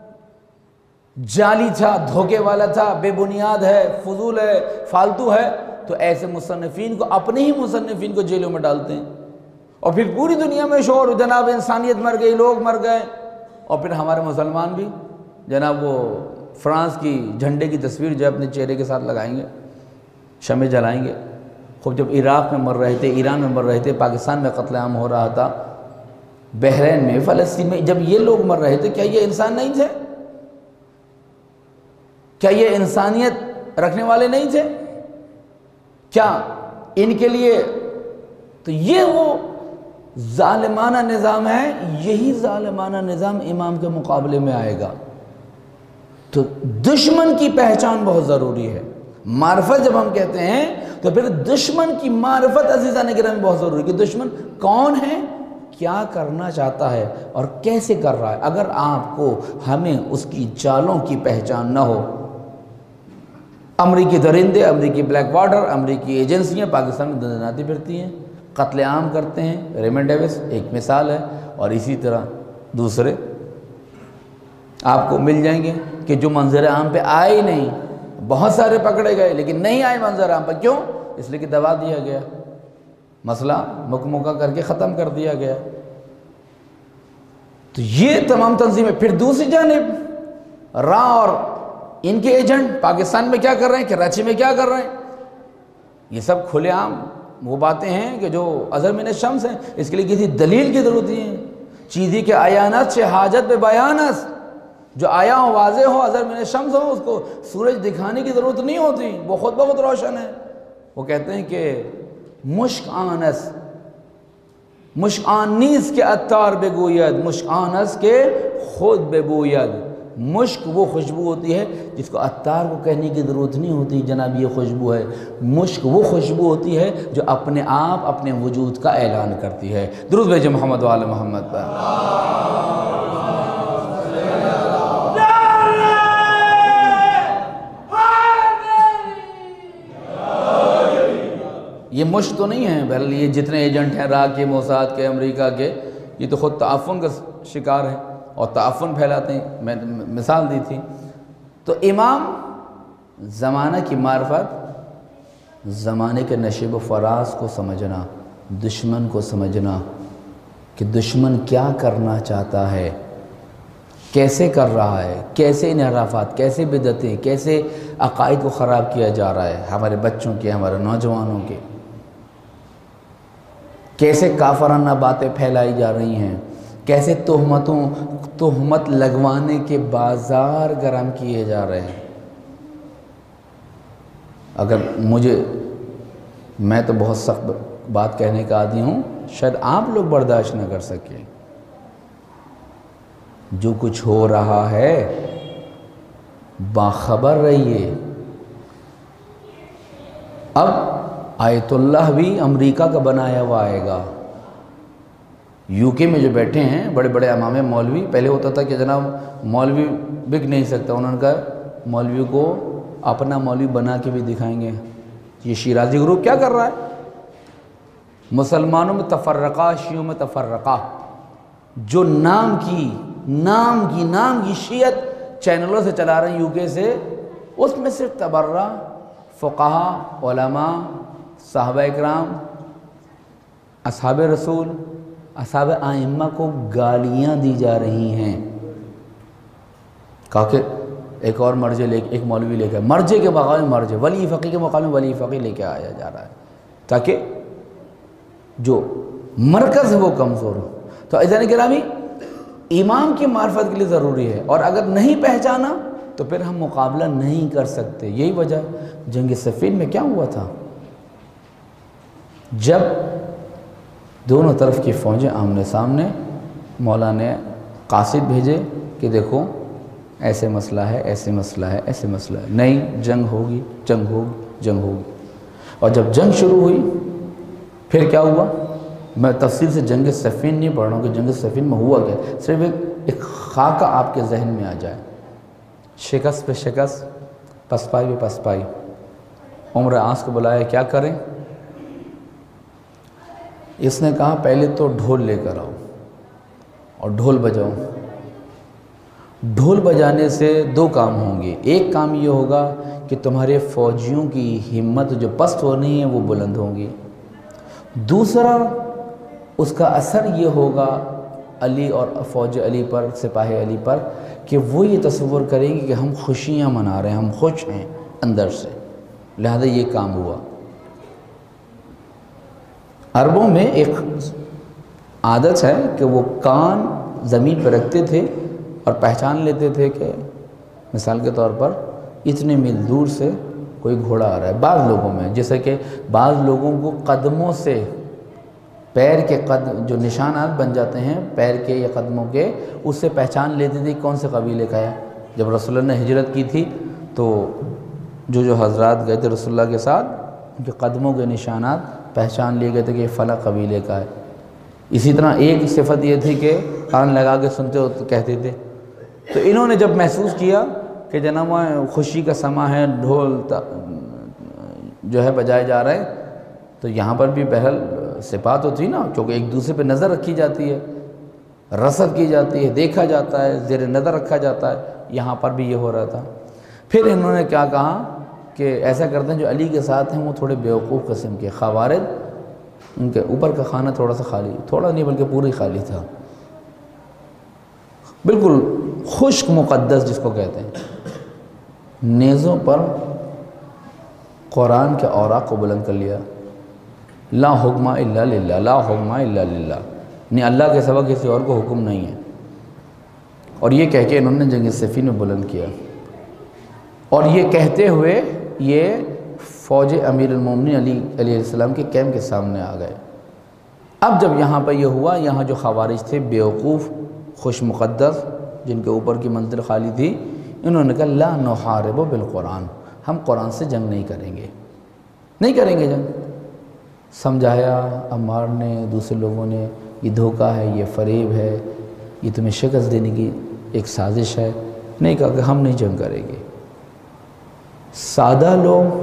جعلی تھا، دھوکے والا تھا، بے بنیاد ہے، فضول ہے، فالتو ہے، تو ایسے مصنفین کو، اپنے ہی مصنفین کو جیلوں میں ڈالتے ہیں، اور پھر پوری دنیا میں شور، جناب انسانیت مر گئی، لوگ مر گئے، اور پھر ہمارے مسلمان بھی جناب وہ فرانس کی جھنڈے کی تصویر جو اپنے چہرے کے ساتھ لگائیں گے، شمع جلائیں گے۔ خوب جب عراق میں مر رہے تھے، ایران میں مر رہے تھے، پاکستان میں قتل عام ہو رہا تھا، بحرین میں، فلسطین میں، جب یہ لوگ مر رہے تھے، کیا یہ انسان نہیں تھے؟ کیا یہ انسانیت رکھنے والے نہیں تھے؟ کیا ان کے لیے؟ تو یہ وہ ظالمانہ نظام ہے، یہی ظالمانہ نظام امام کے مقابلے میں آئے گا۔ تو دشمن کی پہچان بہت ضروری ہے۔ معرفت جب ہم کہتے ہیں تو پھر دشمن کی معرفت عزیزان گرامی بہت ضروری ہے کہ دشمن کون ہے، کیا کرنا چاہتا ہے اور کیسے کر رہا ہے۔ اگر آپ کو، ہمیں اس کی چالوں کی پہچان نہ ہو، امریکی درندے، امریکی بلیک واٹر، امریکی ایجنسیاں پاکستان میں دندناتی پھرتی ہیں، قتل عام کرتے ہیں۔ ریمنڈ ڈیوس ایک مثال ہے، اور اسی طرح دوسرے آپ کو مل جائیں گے کہ جو منظر عام پہ آئے ہی نہیں، بہت سارے پکڑے گئے لیکن نہیں آئے منظر عام پر۔ کیوں؟ اس لیے کہ دبا دیا گیا، مسئلہ مکمکہ کر کے ختم کر دیا گیا۔ تو یہ تمام تنظیمیں، پھر دوسری جانب را اور ان کے ایجنٹ پاکستان میں کیا کر رہے ہیں، کراچی میں کیا کر رہے ہیں، یہ سب کھلے عام وہ باتیں ہیں کہ جو اظہر من الشمس ہیں، اس کے لیے کسی دلیل کی ضرورت نہیں ہے۔ چیزی کے آیانت سے حاجت بے بیانت، جو آیا ہو، واضح ہو، اظہر من الشمس ہو، اس کو سورج دکھانے کی ضرورت نہیں ہوتی، وہ خود بخود روشن ہے۔ وہ کہتے ہیں کہ مشک آنس، مشک آنیس کے عطار بگوید، مشک آنس کے خود بگوید۔ مشک وہ خوشبو ہوتی ہے جس کو عطار کو کہنے کی ضرورت نہیں ہوتی جناب یہ خوشبو ہے۔ مشک وہ خوشبو ہوتی ہے جو اپنے آپ اپنے وجود کا اعلان کرتی ہے۔ درود بھیجیں محمد وآل محمد پر۔ یہ مشک تو نہیں ہے، بہرحال یہ جتنے ایجنٹ ہیں را کے، موساد کے، امریکہ کے، یہ تو خود تعفن کا شکار ہے اور تعفن پھیلاتے ہیں۔ میں مثال دی تھی۔ تو امام زمانہ کی معرفت، زمانے کے نشیب و فراز کو سمجھنا، دشمن کو سمجھنا کہ دشمن کیا کرنا چاہتا ہے، کیسے کر رہا ہے، کیسے انحرافات، کیسے بدعتیں، کیسے عقائد کو خراب کیا جا رہا ہے ہمارے بچوں کے، ہمارے نوجوانوں کے، کیسے کافرانہ باتیں پھیلائی جا رہی ہیں، کیسے تہمتوں تہمت لگوانے کے بازار گرم کیے جا رہے ہیں۔ اگر مجھے، میں تو بہت سخت بات کہنے کا عادی ہوں، شاید آپ لوگ برداشت نہ کر سکیں، جو کچھ ہو رہا ہے باخبر رہیے۔ اب آیت اللہ بھی امریکہ کا بنایا ہوا آئے گا۔ یو کے میں جو بیٹھے ہیں بڑے بڑے امام مولوی، پہلے ہوتا تھا کہ جناب مولوی بک نہیں سکتا، انہوں نے کہا مولوی کو اپنا مولوی بنا کے بھی دکھائیں گے۔ یہ شیرازی گروپ کیا کر رہا ہے؟ مسلمانوں میں تفرقہ، شیعوں میں تفرقہ، جو نام کی نام کی نام کی شیعت چینلوں سے چلا رہے ہیں یو کے سے، اس میں صرف تبرہ، فقہا، علماء، صحابہ اکرام، اصحاب رسول، اصحاب ائمہ کو گالیاں دی جا رہی ہیں۔ کہا کہ ایک اور مرجع لے ایک مولوی لے کے مرجع کے مقام میں مرجع، ولی فقی کے مقام میں ولی فقی لے کے آیا جا رہا ہے تاکہ جو مرکز ہے وہ کمزور ہو۔ تو عزیزان گرامی، امام کی معرفت کے لیے ضروری ہے، اور اگر نہیں پہچانا تو پھر ہم مقابلہ نہیں کر سکتے۔ یہی وجہ جنگ صفین میں کیا ہوا تھا؟ جب دونوں طرف کی فوجیں آمنے سامنے، مولا نے قاصد بھیجے کہ دیکھو ایسے مسئلہ ہے، ایسے مسئلہ ہے، ایسے مسئلہ ہے، نہیں جنگ ہوگی، جنگ ہوگی، جنگ ہوگی۔ اور جب جنگ شروع ہوئی پھر کیا ہوا؟ میں تفصیل سے جنگ صفین نہیں پڑھ رہا ہوں کہ جنگ صفین میں ہوا کیا، صرف ایک ایک خاکہ آپ کے ذہن میں آ جائے۔ شکست پہ شکست، پسپائی پہ پسپائی۔ عمر عاص کو بلایا، کیا کریں؟ اس نے کہا پہلے تو ڈھول لے کر آؤ اور ڈھول بجاؤ۔ ڈھول بجانے سے دو کام ہوں گے، ایک کام یہ ہوگا کہ تمہارے فوجیوں کی ہمت جو پست ہو رہی ہے وہ بلند ہوں گی، دوسرا اس کا اثر یہ ہوگا علی اور فوج علی پر، سپاہ علی پر، کہ وہ یہ تصور کریں گے کہ ہم خوشیاں منا رہے ہیں، ہم خوش ہیں اندر سے، لہذا یہ کام ہوا۔ عربوں میں ایک عادت ہے کہ وہ کان زمین پہ رکھتے تھے اور پہچان لیتے تھے کہ مثال کے طور پر اتنے میل دور سے کوئی گھوڑا آ رہا ہے۔ بعض لوگوں میں جیسے کہ بعض لوگوں کو قدموں سے، پیر کے قدم جو نشانات بن جاتے ہیں پیر کے یا قدموں کے، اس سے پہچان لیتے تھے کون سے قبیلے کا ہے۔ جب رسول اللہ نے ہجرت کی تھی تو جو جو حضرات گئے تھے رسول اللہ کے ساتھ، ان کے قدموں کے نشانات پہچان لیے گئے تھے کہ یہ فلاں قبیلے کا ہے۔ اسی طرح ایک صفت یہ تھی کہ کان لگا کے سنتے ہو تو کہتے تھے۔ تو انہوں نے جب محسوس کیا کہ جناب خوشی کا سما ہے، ڈھول جو ہے بجائے جا رہے ہیں، تو یہاں پر بھی بہرحال سپاہ تو تھی نا، کیونکہ ایک دوسرے پہ نظر رکھی جاتی ہے، رصد کی جاتی ہے، دیکھا جاتا ہے، زیر نظر رکھا جاتا ہے، یہاں پر بھی یہ ہو رہا تھا۔ پھر انہوں نے کیا کہا کہ ایسا کرتے ہیں جو علی کے ساتھ ہیں وہ تھوڑے بیوقوف قسم کے، خوارج، ان کے اوپر کا خانہ تھوڑا سا خالی، تھوڑا نہیں بلکہ پوری خالی تھا، بالکل خشک مقدس جس کو کہتے ہیں، نیزوں پر قرآن کے اوراق کو بلند کر لیا، لا حکم الا للہ، لا حکم الا للہ، نہیں اللہ کے سوا کسی اور کو حکم نہیں ہے، اور یہ کہہ کے انہوں نے جنگ صفین میں بلند کیا، اور یہ کہتے ہوئے یہ فوج امیر المومنین علی علیہ السلام کے کیمپ کے سامنے آ گئے۔ اب جب یہاں پر یہ ہوا، یہاں جو خوارج تھے بیوقوف خوش مقدس جن کے اوپر کی منزل خالی تھی، انہوں نے کہا لا نحارب بالقرآن، ہم قرآن سے جنگ نہیں کریں گے، نہیں کریں گے جنگ۔ سمجھایا عمار نے، دوسرے لوگوں نے، یہ دھوکہ ہے، یہ فریب ہے، یہ تمہیں شکست دینے کی ایک سازش ہے، نہیں کہا کہ ہم نہیں جنگ کریں گے۔ سادہ لوگ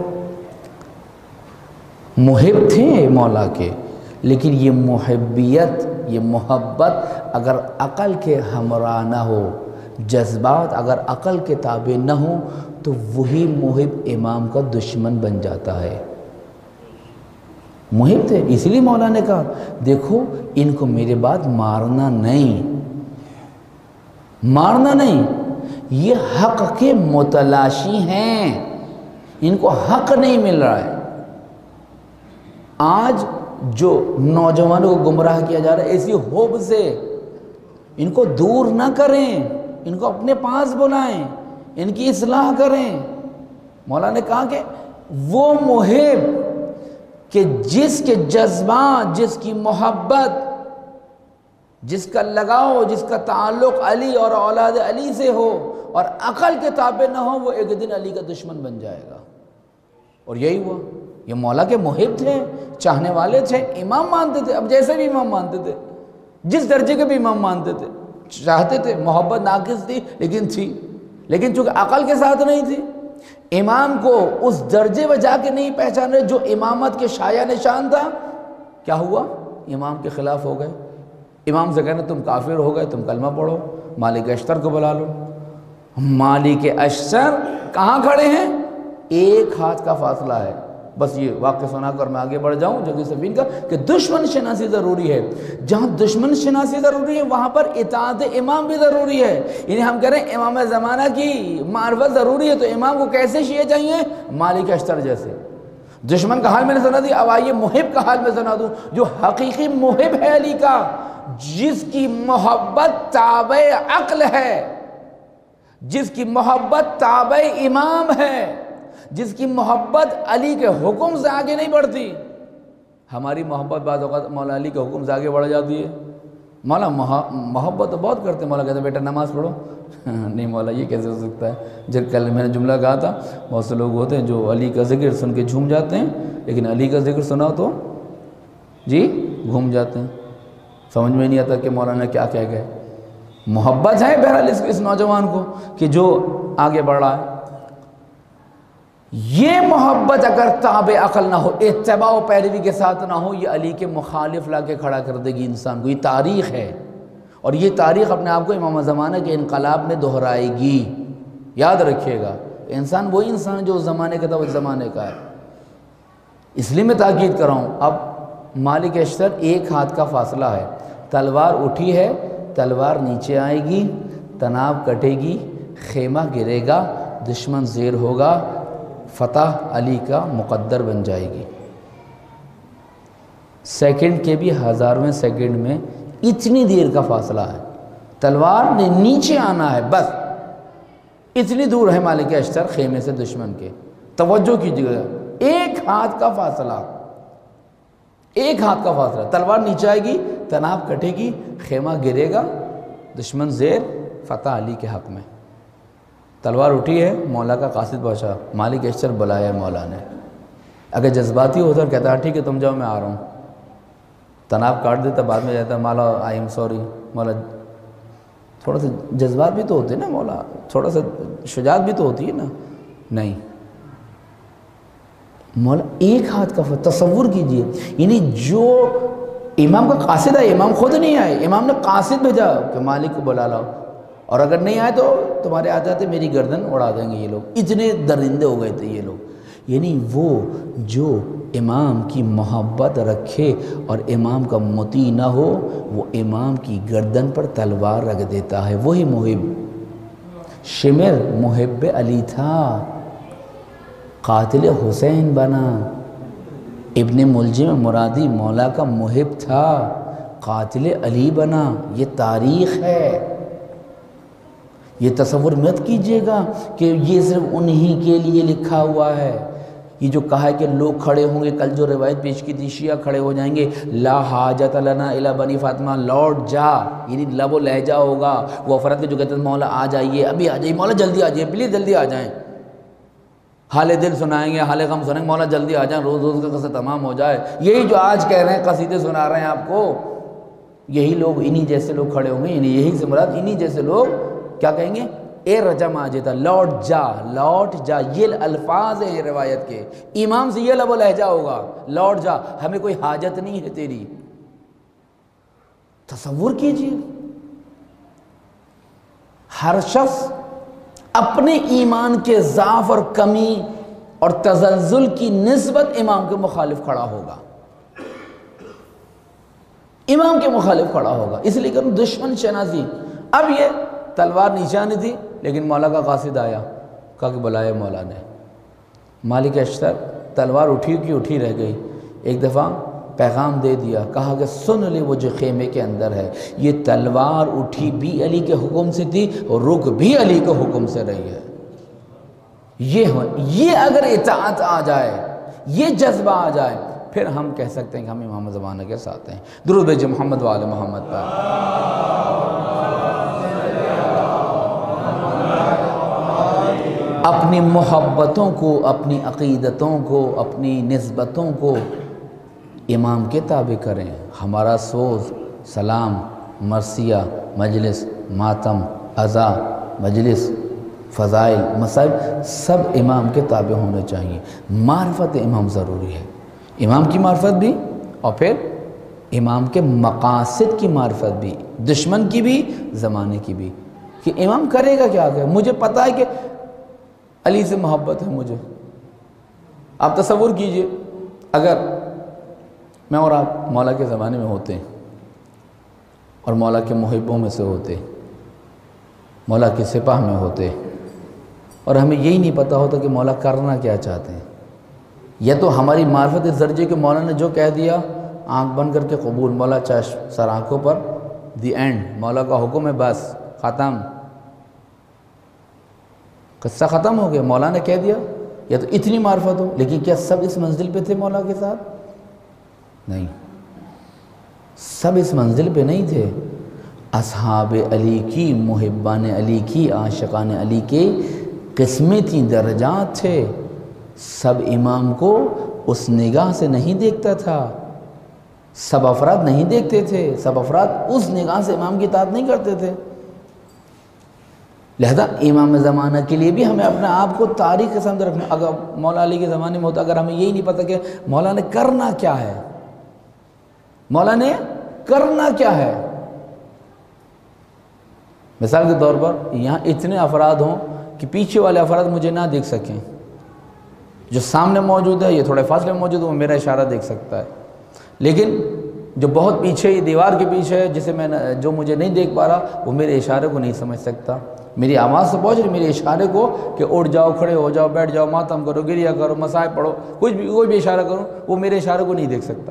محب تھے مولا کے، لیکن یہ محبیت، یہ محبت اگر عقل کے ہمراہ نہ ہو، جذبات اگر عقل کے تابع نہ ہو، تو وہی محب امام کا دشمن بن جاتا ہے۔ محب تھے، اسی لیے مولا نے کہا دیکھو ان کو میرے بعد مارنا نہیں، مارنا نہیں، یہ حق کے متلاشی ہیں، ان کو حق نہیں مل رہا ہے۔ آج جو نوجوانوں کو گمراہ کیا جا رہا ہے ایسی ہوب سے، ان کو دور نہ کریں، ان کو اپنے پاس بلائیں، ان کی اصلاح کریں۔ مولا نے کہا کہ وہ محب کہ جس کے جذبات، جس کی محبت، جس کا لگاؤ، جس کا تعلق علی اور اولاد علی سے ہو اور عقل کے تابع نہ ہو، وہ ایک دن علی کا دشمن بن جائے گا۔ اور یہی ہوا، یہ مولا کے محب تھے، چاہنے والے تھے، امام مانتے تھے، اب جیسے بھی امام مانتے تھے، جس درجے کے بھی امام مانتے تھے، چاہتے تھے، محبت ناقص تھی لیکن تھی، لیکن چونکہ عقل کے ساتھ نہیں تھی، امام کو اس درجے میں جا کے نہیں پہچان رہے جو امامت کے شایع نشان تھا، کیا ہوا؟ امام کے خلاف ہو گئے، امام سے کہنا تم کافر ہو گئے، تم کلمہ پڑھو، مالک اشتر کو بلا لو۔ مالک اشتر کہاں کھڑے ہیں؟ ایک ہاتھ کا فاصلہ ہے۔ بس یہ واقعہ سنا کر میں آگے بڑھ جاؤں جگہ سفین کا کہ دشمن شناسی ضروری ہے۔ جہاں دشمن شناسی ضروری ہے وہاں پر اطاعت امام بھی ضروری ہے۔ یعنی ہم کہہ رہے ہیں امام زمانہ کی معرفت ضروری ہے، تو امام کو کیسے شیعہ چاہیے؟ مالک اشتر جیسے۔ دشمن کا حال میں نے سنا دی، اب آئیے محب کا حال میں سنا دوں، جو حقیقی محب ہے علی کا، جس کی محبت تابع عقل ہے، جس کی محبت تابع امام ہے، جس کی محبت علی کے حکم سے آگے نہیں بڑھتی۔ ہماری محبت بعض اوقات مولا علی کے حکم سے آگے بڑھ جاتی ہے۔ مولا محبت تو بہت کرتے ہیں، مولا کہتے ہیں بیٹا نماز پڑھو، نہیں مولا یہ کیسے ہو سکتا ہے؟ جب کل میں نے جملہ کہا تھا، بہت سے لوگ ہوتے ہیں جو علی کا ذکر سن کے جھوم جاتے ہیں، لیکن علی کا ذکر سنا تو جی گھوم جاتے ہیں، سمجھ میں نہیں آتا کہ مولانا کیا کہہ گئے۔ محبت ہے بہرحال اس, اس نوجوان کو کہ جو آگے بڑھ رہا ہے۔ یہ محبت اگر تابع عقل نہ ہو، اتباع و پیروی کے ساتھ نہ ہو، یہ علی کے مخالف لا کے کھڑا کر دے گی انسان کو۔ یہ تاریخ ہے، اور یہ تاریخ اپنے آپ کو امام زمانہ کے انقلاب میں دہرائے گی، یاد رکھیے گا۔ انسان وہی انسان جو اس زمانے کا تھا اس زمانے کا ہے۔ اس لیے میں تاکید کر رہا ہوں، اب مالک اشتر ایک ہاتھ کا فاصلہ ہے، تلوار اٹھی ہے، تلوار نیچے آئے گی، تناب کٹے گی، خیمہ گرے گا، دشمن زیر ہوگا، فتح علی کا مقدر بن جائے گی۔ سیکنڈ کے بھی ہزارویں سیکنڈ میں اتنی دیر کا فاصلہ ہے، تلوار نے نیچے آنا ہے، بس اتنی دور ہے مالک اشتر خیمے سے دشمن کے۔ توجہ کیجیے، ایک ہاتھ کا فاصلہ، ایک ہاتھ کا فاصلہ، تلوار نیچے آئے گی، تناب کٹے گی، خیمہ گرے گا، دشمن زیر، فتح علی کے حق میں۔ تلوار اٹھی ہے، مولا کا قاصد پہنچا، مالک اشتر بلایا مولا نے۔ اگر جذباتی ہوتا ہے کہتا ہے ٹھیک ہے تم جاؤ میں آ رہا ہوں، تناب کاٹ دیتا، بعد میں جاتا مولا آئی ایم سوری، مولا تھوڑا سا جذبات بھی تو ہوتے ہیں نا، مولا تھوڑا سا شجاعت بھی تو ہوتی ہے نا، نہیں، مولا ایک ہاتھ کا فتح۔ تصور کیجئے، یعنی جو امام کا قاصد ہے، امام خود نہیں آئے، امام نے قاصد بھیجا کہ مالک کو بلا لاؤ، اور اگر نہیں آئے تو تمہارے آ جاتے میری گردن اڑا دیں گے یہ لوگ، اتنے درندے ہو گئے تھے یہ لوگ۔ یعنی وہ جو امام کی محبت رکھے اور امام کا مطیع نہ ہو، وہ امام کی گردن پر تلوار رکھ دیتا ہے، وہی محب۔ شمر محب علی تھا، قاتل حسین بنا۔ ابن ملجم مرادی مولا کا محب تھا، قاتل علی بنا۔ یہ تاریخ ہے، یہ تصور مت کیجئے گا کہ یہ صرف انہی کے لیے لکھا ہوا ہے۔ یہ جو کہا ہے کہ لوگ کھڑے ہوں گے، کل جو روایت پیش کی تھی شیعہ کھڑے ہو جائیں گے، لا حاجت لنا الی بنی فاطمہ، لوٹ جا، یعنی لب و لہجہ ہوگا وہ افراد کے جو کہتے ہیں مولا آ جائیے، ابھی آ جائیے، مولا جلدی آ جائیے، پلیز جلدی آ جائیں، حال دل سنائیں گے، حال غم سنائیں گے، مولا جلدی آ جائیں، روز روز کا قصہ تمام ہو جائے۔ یہی جو آج کہہ رہے ہیں، قصیدے سنا رہے ہیں آپ کو، یہی لوگ، انہی جیسے لوگ کھڑے ہوں گے، یعنی یہی سے مراد انہی جیسے لوگ کیا کہیں گے؟ اے رجم آجتا، لوٹ جا، لوٹ جا، یہ الفاظ ہیں روایت کے، امام سے یہ لب و لہجہ ہوگا، لوٹ جا، ہمیں کوئی حاجت نہیں ہے تیری۔ تصور کیجئے، ہر شخص اپنے ایمان کے ضعف اور کمی اور تزلزل کی نسبت امام کے مخالف کھڑا ہوگا، امام کے مخالف کھڑا ہوگا، اس لیے کہ دشمن شناسی۔ اب یہ تلوار نیچے آنی تھی، لیکن مولا کا قاصد آیا، کہا کہ بلایا مولا نے۔ مالک اشتر تلوار اٹھی کی اٹھی رہ گئی، ایک دفعہ پیغام دے دیا، کہا کہ سن لے وہ جو خیمے کے اندر ہے، یہ تلوار اٹھی بھی علی کے حکم سے تھی اور رک بھی علی کے حکم سے رہی ہے۔ یہ ہو یہ اگر اطاعت آ جائے، یہ جذبہ آ جائے، پھر ہم کہہ سکتے ہیں کہ ہم امام زمانہ کے ساتھ ہیں۔ درود بھیجئے محمد و آل محمد پر۔ اپنی محبتوں کو، اپنی عقیدتوں کو، اپنی نسبتوں کو امام کے تابع کریں۔ ہمارا سوز، سلام، مرثیہ، مجلس، ماتم، عزا، مجلس، فضائل، مسائل سب امام کے تابع ہونے چاہیے۔ معرفت امام ضروری ہے، امام کی معرفت بھی اور پھر امام کے مقاصد کی معرفت بھی، دشمن کی بھی، زمانے کی بھی، کہ امام کرے گا کیا آگے۔ مجھے پتہ ہے کہ علی سے محبت ہے مجھے۔ آپ تصور کیجئے اگر میں اور آپ مولا کے زمانے میں ہوتے اور مولا کے محبوں میں سے ہوتے، مولا کے سپاہ میں ہوتے، اور ہمیں یہی نہیں پتہ ہوتا کہ مولا کرنا کیا چاہتے ہیں، یا تو ہماری معرفت اس درجے کہ مولا نے جو کہہ دیا آنکھ بند کر کے قبول، مولا چشم، سر آنکھوں پر، دی اینڈ، مولا کا حکم ہے بس ختم، قصہ ختم ہو گیا، مولا نے کہہ دیا، یا تو اتنی معرفت ہو۔ لیکن کیا سب اس منزل پہ تھے مولا کے ساتھ؟ نہیں، سب اس منزل پہ نہیں تھے۔ اصحاب علی کی، محبان علی کی، عاشقان علی کے قسمیں تھیں، درجات تھے۔ سب امام کو اس نگاہ سے نہیں دیکھتا تھا، سب افراد نہیں دیکھتے تھے، سب افراد اس نگاہ سے امام کی اطاعت نہیں کرتے تھے۔ لہذا امام زمانہ کے لیے بھی ہمیں اپنے آپ کو تاریخ کے سامنے رکھنا۔ اگر مولا علی کے زمانے میں ہوتا، اگر ہمیں یہی نہیں پتہ کہ مولا نے کرنا کیا ہے، مولا نے کرنا کیا ہے۔ مثال کے طور پر یہاں اتنے افراد ہوں کہ پیچھے والے افراد مجھے نہ دیکھ سکیں، جو سامنے موجود ہے، یہ تھوڑے فاصلے میں موجود ہے، وہ میرا اشارہ دیکھ سکتا ہے، لیکن جو بہت پیچھے، یہ دیوار کے پیچھے ہے، جسے میں جو مجھے نہیں دیکھ پا رہا، وہ میرے اشارے کو نہیں سمجھ سکتا۔ میری آواز سے پہنچ رہی میرے اشارے کو کہ اٹھ جاؤ، کھڑے ہو جاؤ، بیٹھ جاؤ، ماتم کرو، گریہ کرو، مصائب پڑھو، کچھ بھی کوئی بھی اشارہ کرو، وہ میرے اشارے کو نہیں دیکھ سکتا۔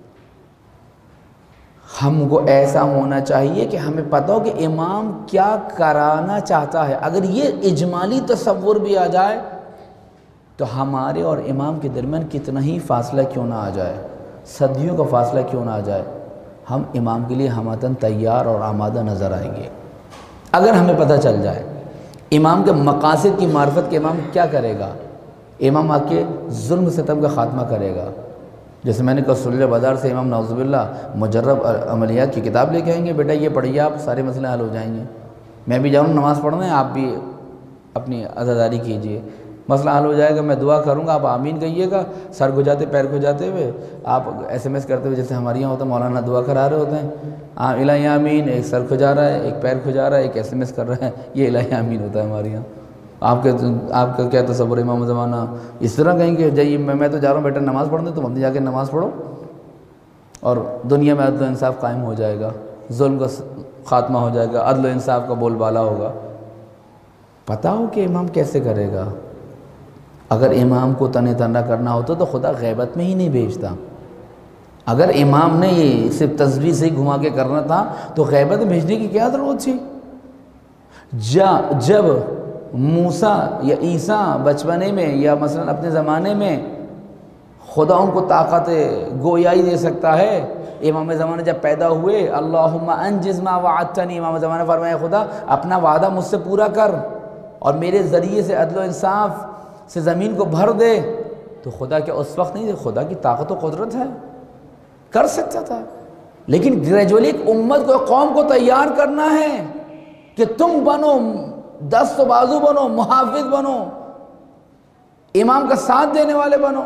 ہم کو ایسا ہونا چاہیے کہ ہمیں پتہ ہو کہ امام کیا کرانا چاہتا ہے۔ اگر یہ اجمالی تصور بھی آ جائے تو ہمارے اور امام کے درمیان کتنا ہی فاصلہ کیوں نہ آ جائے، صدیوں کا فاصلہ کیوں نہ آ جائے، ہم امام کے لیے ہماتن تیار اور آمادہ نظر آئیں گے۔ اگر ہمیں پتہ چل جائے امام کے مقاصد کی معرفت کے امام کیا کرے گا، امام آ کے ظلم ستم کا خاتمہ کرے گا۔ جیسے میں نے کہا سلح بدار سے امام نعوذ باللہ مجرب عملیات کی کتاب لے کے آئیں گے، بیٹا یہ پڑھیے آپ، سارے مسئلے حل ہو جائیں گے۔ میں بھی جاؤں نماز پڑھنا ہے، آپ بھی اپنی عزاداری کیجئے، مسئلہ حل ہو جائے گا، میں دعا کروں گا، آپ آمین کہیے گا، سر کو جاتے پیر کو جاتے ہوئے، آپ ایس ایم ایس کرتے ہوئے، جیسے ہمارے یہاں ہوتا ہے مولانا دعا کرا رہے ہوتے ہیں، الہی آمین، ایک سر کو جا رہا ہے، ایک پیر کو جا رہا ہے، ایک ایس ایم ایس کر رہا ہے، یہ الہی آمین ہوتا ہے ہمارے یہاں۔ آپ کے آپ کا کیا تصور ہے امام زمانہ؟ اس طرح کہیں کہ جائیے میں میں تو جا رہا ہوں بیٹا نماز پڑھنے، تم اپنی جا کے نماز پڑھو اور دنیا میں عدل و انصاف قائم ہو جائے گا، ظلم کا خاتمہ ہو جائے گا، عدل و انصاف کا بول بالا ہوگا۔ پتہ ہو کہ امام کیسے کرے گا۔ اگر امام کو تن تنہ کرنا ہوتا تو خدا غیبت میں ہی نہیں بھیجتا۔ اگر امام نے یہ صرف تصویر سے ہی گھما کے کرنا تھا تو غیبت میں بھیجنے کی کیا ضرورت تھی؟ جب موسیٰ یا عیسیٰ بچپنے میں یا مثلا اپنے زمانے میں خدا ان کو طاقت گویائی دے سکتا ہے، امام زمانہ جب پیدا ہوئے اللہم انجز ما وعدتنی، امام زمانہ فرمایا خدا اپنا وعدہ مجھ سے پورا کر اور میرے ذریعے سے عدل و انصاف سے زمین کو بھر دے، تو خدا کیا اس وقت نہیں، خدا کی طاقت و قدرت ہے، کر سکتا تھا۔ لیکن گریجولی ایک امت کو، قوم کو تیار کرنا ہے کہ تم بنو، دست و بازو بنو، محافظ بنو، امام کا ساتھ دینے والے بنو،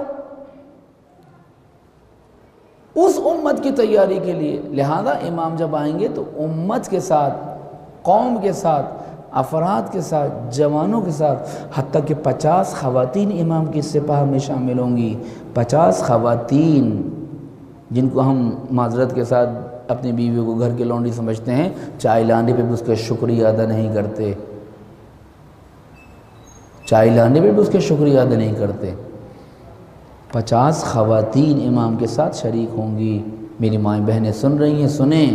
اس امت کی تیاری کے لیے۔ لہذا امام جب آئیں گے تو امت کے ساتھ، قوم کے ساتھ، افراد کے ساتھ، جوانوں کے ساتھ، حتیٰ کہ پچاس خواتین امام کی سپاہ میں شامل ہوں گی۔ پچاس خواتین جن کو ہم معذرت کے ساتھ اپنی بیویوں کو گھر کے لونڈی سمجھتے ہیں، چائے لانے پہ بھی اس کا شکریہ ادا نہیں کرتے، چائے لانے پہ بھی اس کا شکریہ ادا نہیں کرتے۔ پچاس خواتین امام کے ساتھ شریک ہوں گی۔ میری مائیں بہنیں سن رہی ہیں، سنیں،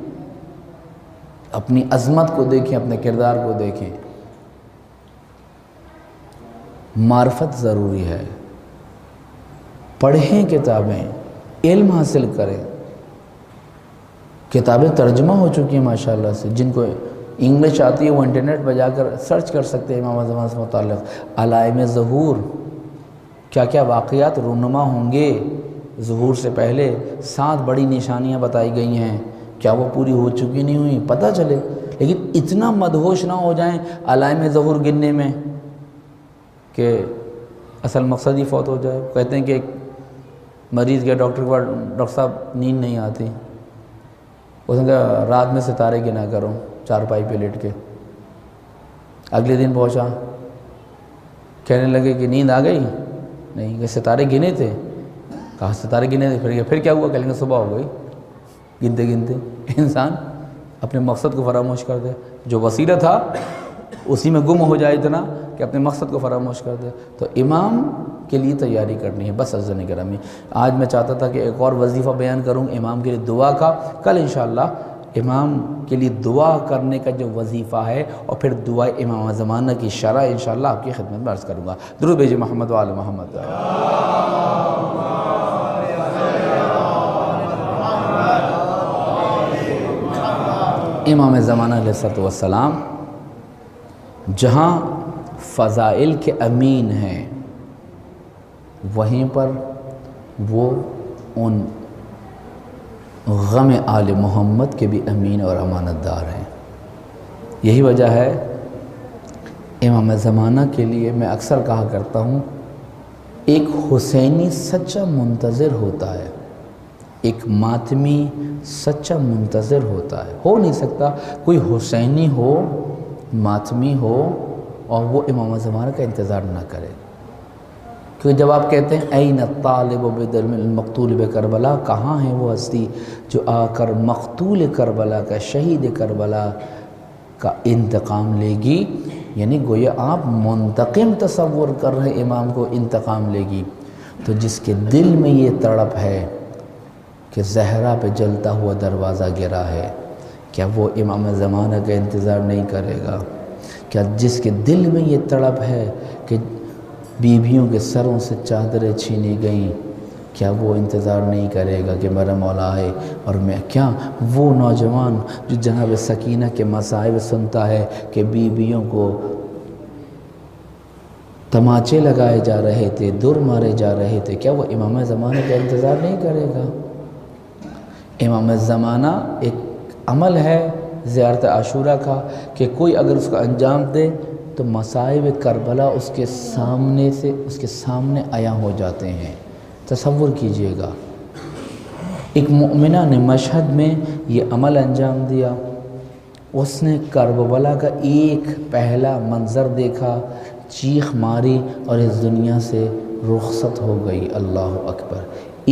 اپنی عظمت کو دیکھیں، اپنے کردار کو دیکھیں۔ معرفت ضروری ہے، پڑھیں کتابیں، علم حاصل کریں. کتابیں ترجمہ ہو چکی ہیں ماشاءاللہ سے، جن کو انگلش آتی ہے وہ انٹرنیٹ پہ جا کر سرچ کر سکتے ہیں امام زمان سے متعلق. علائم ظہور، کیا کیا واقعات رونما ہوں گے ظہور سے پہلے، سات بڑی نشانیاں بتائی گئی ہیں، کیا وہ پوری ہو چکی نہیں ہوئی پتہ چلے. لیکن اتنا مدہوش نہ ہو جائیں علائم ظہور گننے میں کہ اصل مقصد ہی فوت ہو جائے. کہتے ہیں کہ ایک مریض کے ڈاکٹر کے بعد، ڈاکٹر صاحب نیند نہیں آتی، اس نے کہا رات میں ستارے گنا کرو چارپائی پہ لیٹ کے. اگلے دن پہنچا، کہنے لگے کہ نیند آ گئی؟ نہیں. کہ ستارے گنے تھے؟ کہا ستارے گنے تھے. پھر پھر کیا ہوا؟ کہہ لیں گے صبح ہو گئی. گنتے گنتے انسان اپنے مقصد کو فراموش کر دے. جو وسیلہ تھا اسی میں گم ہو جائے اتنا کہ اپنے مقصد کو فراموش کر دے. تو امام کے لیے تیاری کرنی ہے. بس عزیزان گرامی، آج میں چاہتا تھا کہ ایک اور وظیفہ بیان کروں امام کے لیے دعا کا. کل انشاءاللہ امام کے لیے دعا کرنے کا جو وظیفہ ہے اور پھر دعا امام زمانہ کی شرح انشاءاللہ آپ کی خدمت میں عرض کروں گا. درود بھیجئے محمد و آل محمد. امام زمانہ علیہ الصلوۃ والسلام جہاں فضائل کے امین ہیں، وہیں پر وہ ان غم آل محمد کے بھی امین اور امانت دار ہیں. یہی وجہ ہے امام زمانہ کے لیے میں اکثر کہا کرتا ہوں، ایک حسینی سچا منتظر ہوتا ہے، ایک ماتمی سچا منتظر ہوتا ہے. ہو نہیں سکتا کوئی حسینی ہو، ماتمی ہو اور وہ امام زمانہ کا انتظار نہ کرے. کیونکہ جب آپ کہتے ہیں این الطالب بدم المقتول بکربلا، کہاں ہے وہ ہستی جو آ کر مقتول کربلا کا، شہید کربلا کا انتقام لے گی، یعنی گویا آپ منتقم تصور کر رہے امام کو انتقام لے گی. تو جس کے دل میں یہ تڑپ ہے کہ زہرا پہ جلتا ہوا دروازہ گرا ہے، کیا وہ امام زمانہ کا انتظار نہیں کرے گا؟ کیا جس کے دل میں یہ تڑپ ہے کہ بیویوں کے سروں سے چادریں چھینی گئیں، کیا وہ انتظار نہیں کرے گا کہ میرا مولا آئے؟ اور میں کیا وہ نوجوان جو جناب سکینہ کے مصائب سنتا ہے کہ بیویوں کو تماچے لگائے جا رہے تھے، در مارے جا رہے تھے، کیا وہ امام زمانہ کا انتظار نہیں کرے گا؟ امام زمانہ ایک عمل ہے زیارت عاشورہ کا کہ کوئی اگر اس کا انجام دے تو مصائب کربلا اس کے سامنے سے اس کے سامنے عیاں ہو جاتے ہیں. تصور کیجئے گا ایک مومنہ نے مشہد میں یہ عمل انجام دیا، اس نے کربلا کا ایک پہلا منظر دیکھا، چیخ ماری اور اس دنیا سے رخصت ہو گئی. اللہ اکبر.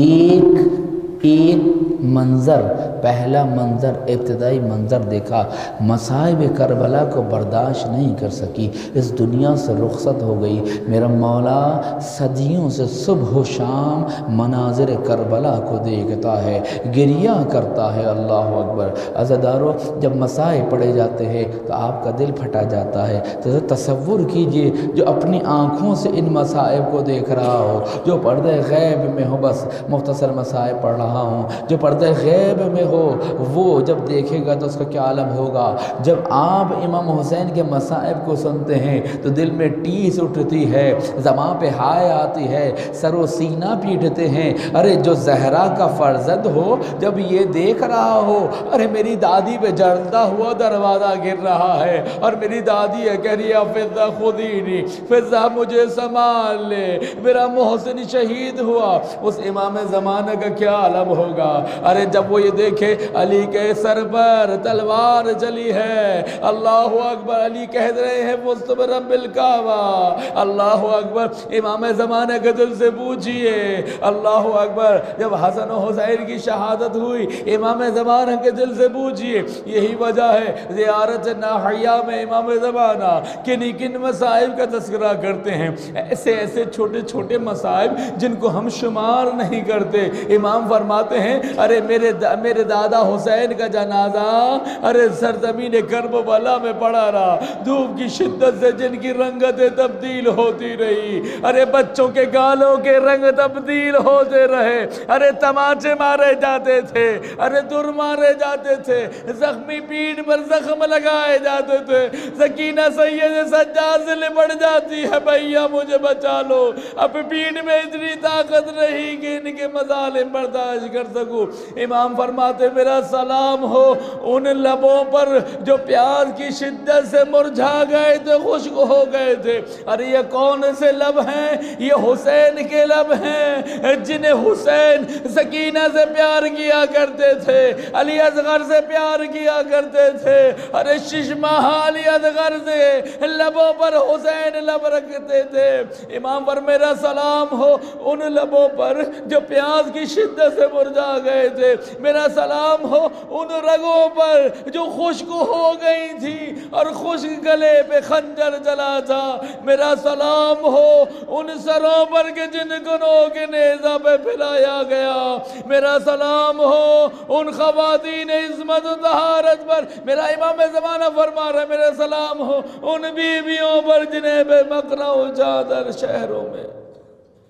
ایک ایک منظر، پہلا منظر، ابتدائی منظر دیکھا، مصائب کربلا کو برداشت نہیں کر سکی، اس دنیا سے رخصت ہو گئی. میرا مولا صدیوں سے صبح و شام مناظر کربلا کو دیکھتا ہے، گریہ کرتا ہے. اللہ اکبر. عزادارو، جب مصائب پڑے جاتے ہیں تو آپ کا دل پھٹا جاتا ہے. تو تصور کیجئے جو اپنی آنکھوں سے ان مصائب کو دیکھ رہا ہو، جو پردہ غیب میں ہو، بس مختصر مصائب پڑھ رہا ہوں، جو پردہ غیب میں ہو وہ جب دیکھے گا تو اس کا کیا عالم ہوگا. جب آپ امام حسین کے مصائب کو سنتے ہیں تو دل میں ٹیس اٹھتی ہے، زبان پہ ہائے آتی ہے، سر و سینہ پیٹتے ہیں. ارے جو زہرا کا فرزند ہو جب یہ دیکھ رہا ہو، ارے میری دادی پہ جلتا ہوا دروازہ گر رہا ہے اور میری دادی ہے کہہ رہی ہے فضہ خودینی، فضہ مجھے سنبھال لے، میرا محسن شہید ہوا، اس امام زمانہ کا کیا عالم ہوگا. ارے جب وہ یہ دیکھے علی کے سر پر تلوار چلی ہے، اللہ اکبر، علی کہہ رہے ہیں مصطفی رب الکعبہ، اللہ اکبر. امام زمانہ کے دل سے پوچھئے، اللہ اکبر، جب حسن و حسین کی شہادت ہوئی امام زمانہ کے دل سے پوچھئے. یہی وجہ ہے زیارت ناحیہ میں امام زمانہ کن کن مصائب کا تذکرہ کرتے ہیں، ایسے ایسے چھوٹے چھوٹے مصائب جن کو ہم شمار نہیں کرتے. امام فرماتے ہیں ارے ارے میرے دا میرے دادا حسین کا جنازہ ارے سرزمین کربلا میں پڑا رہا، دھوپ کی شدت سے جن کی رنگتیں تبدیل ہوتی رہی، ارے بچوں کے گالوں کے رنگ تبدیل ہوتے رہے، ارے تماچے مارے جاتے تھے، ارے در مارے جاتے تھے، زخمی پیٹھ پر زخم لگائے جاتے تھے، سکینہ سید سجاد سے لپٹ جاتی ہے، بھیا مجھے بچا لو، اب پیٹھ میں اتنی طاقت نہیں کہ ان کے مظالم برداشت کر سکوں۔ امام فرماتے میرا سلام ہو ان لبوں پر جو پیاس کی شدت سے مرجھا گئے تھے، خشک ہو گئے تھے۔ ارے یہ کون سے لب ہیں؟ یہ حسین کے لب ہیں جنہیں حسین سکینہ سے پیار کیا کرتے تھے، علی اصغر سے پیار کیا کرتے تھے، ارے شش ماہ علی اصغر سے لبوں پر حسین لب رکھتے تھے۔ امام پر میرا سلام ہو ان لبوں پر جو پیاس کی شدت سے مرجھا گئے تھے، میرا سلام ہو ان رگوں پر جو خشک ہو گئی تھی اور خشک گلے پہ خنجر چلا تھا، میرا سلام ہو ان سروں پر کہ جن گنوں کے نیزہ پہ پھیلایا گیا، میرا سلام ہو ان خواتین عصمت و طہارت پر، میرا امام زمانہ فرما رہا ہے میرا سلام ہو ان بیویوں پر جنہیں بے مقنع و چادر شہروں میں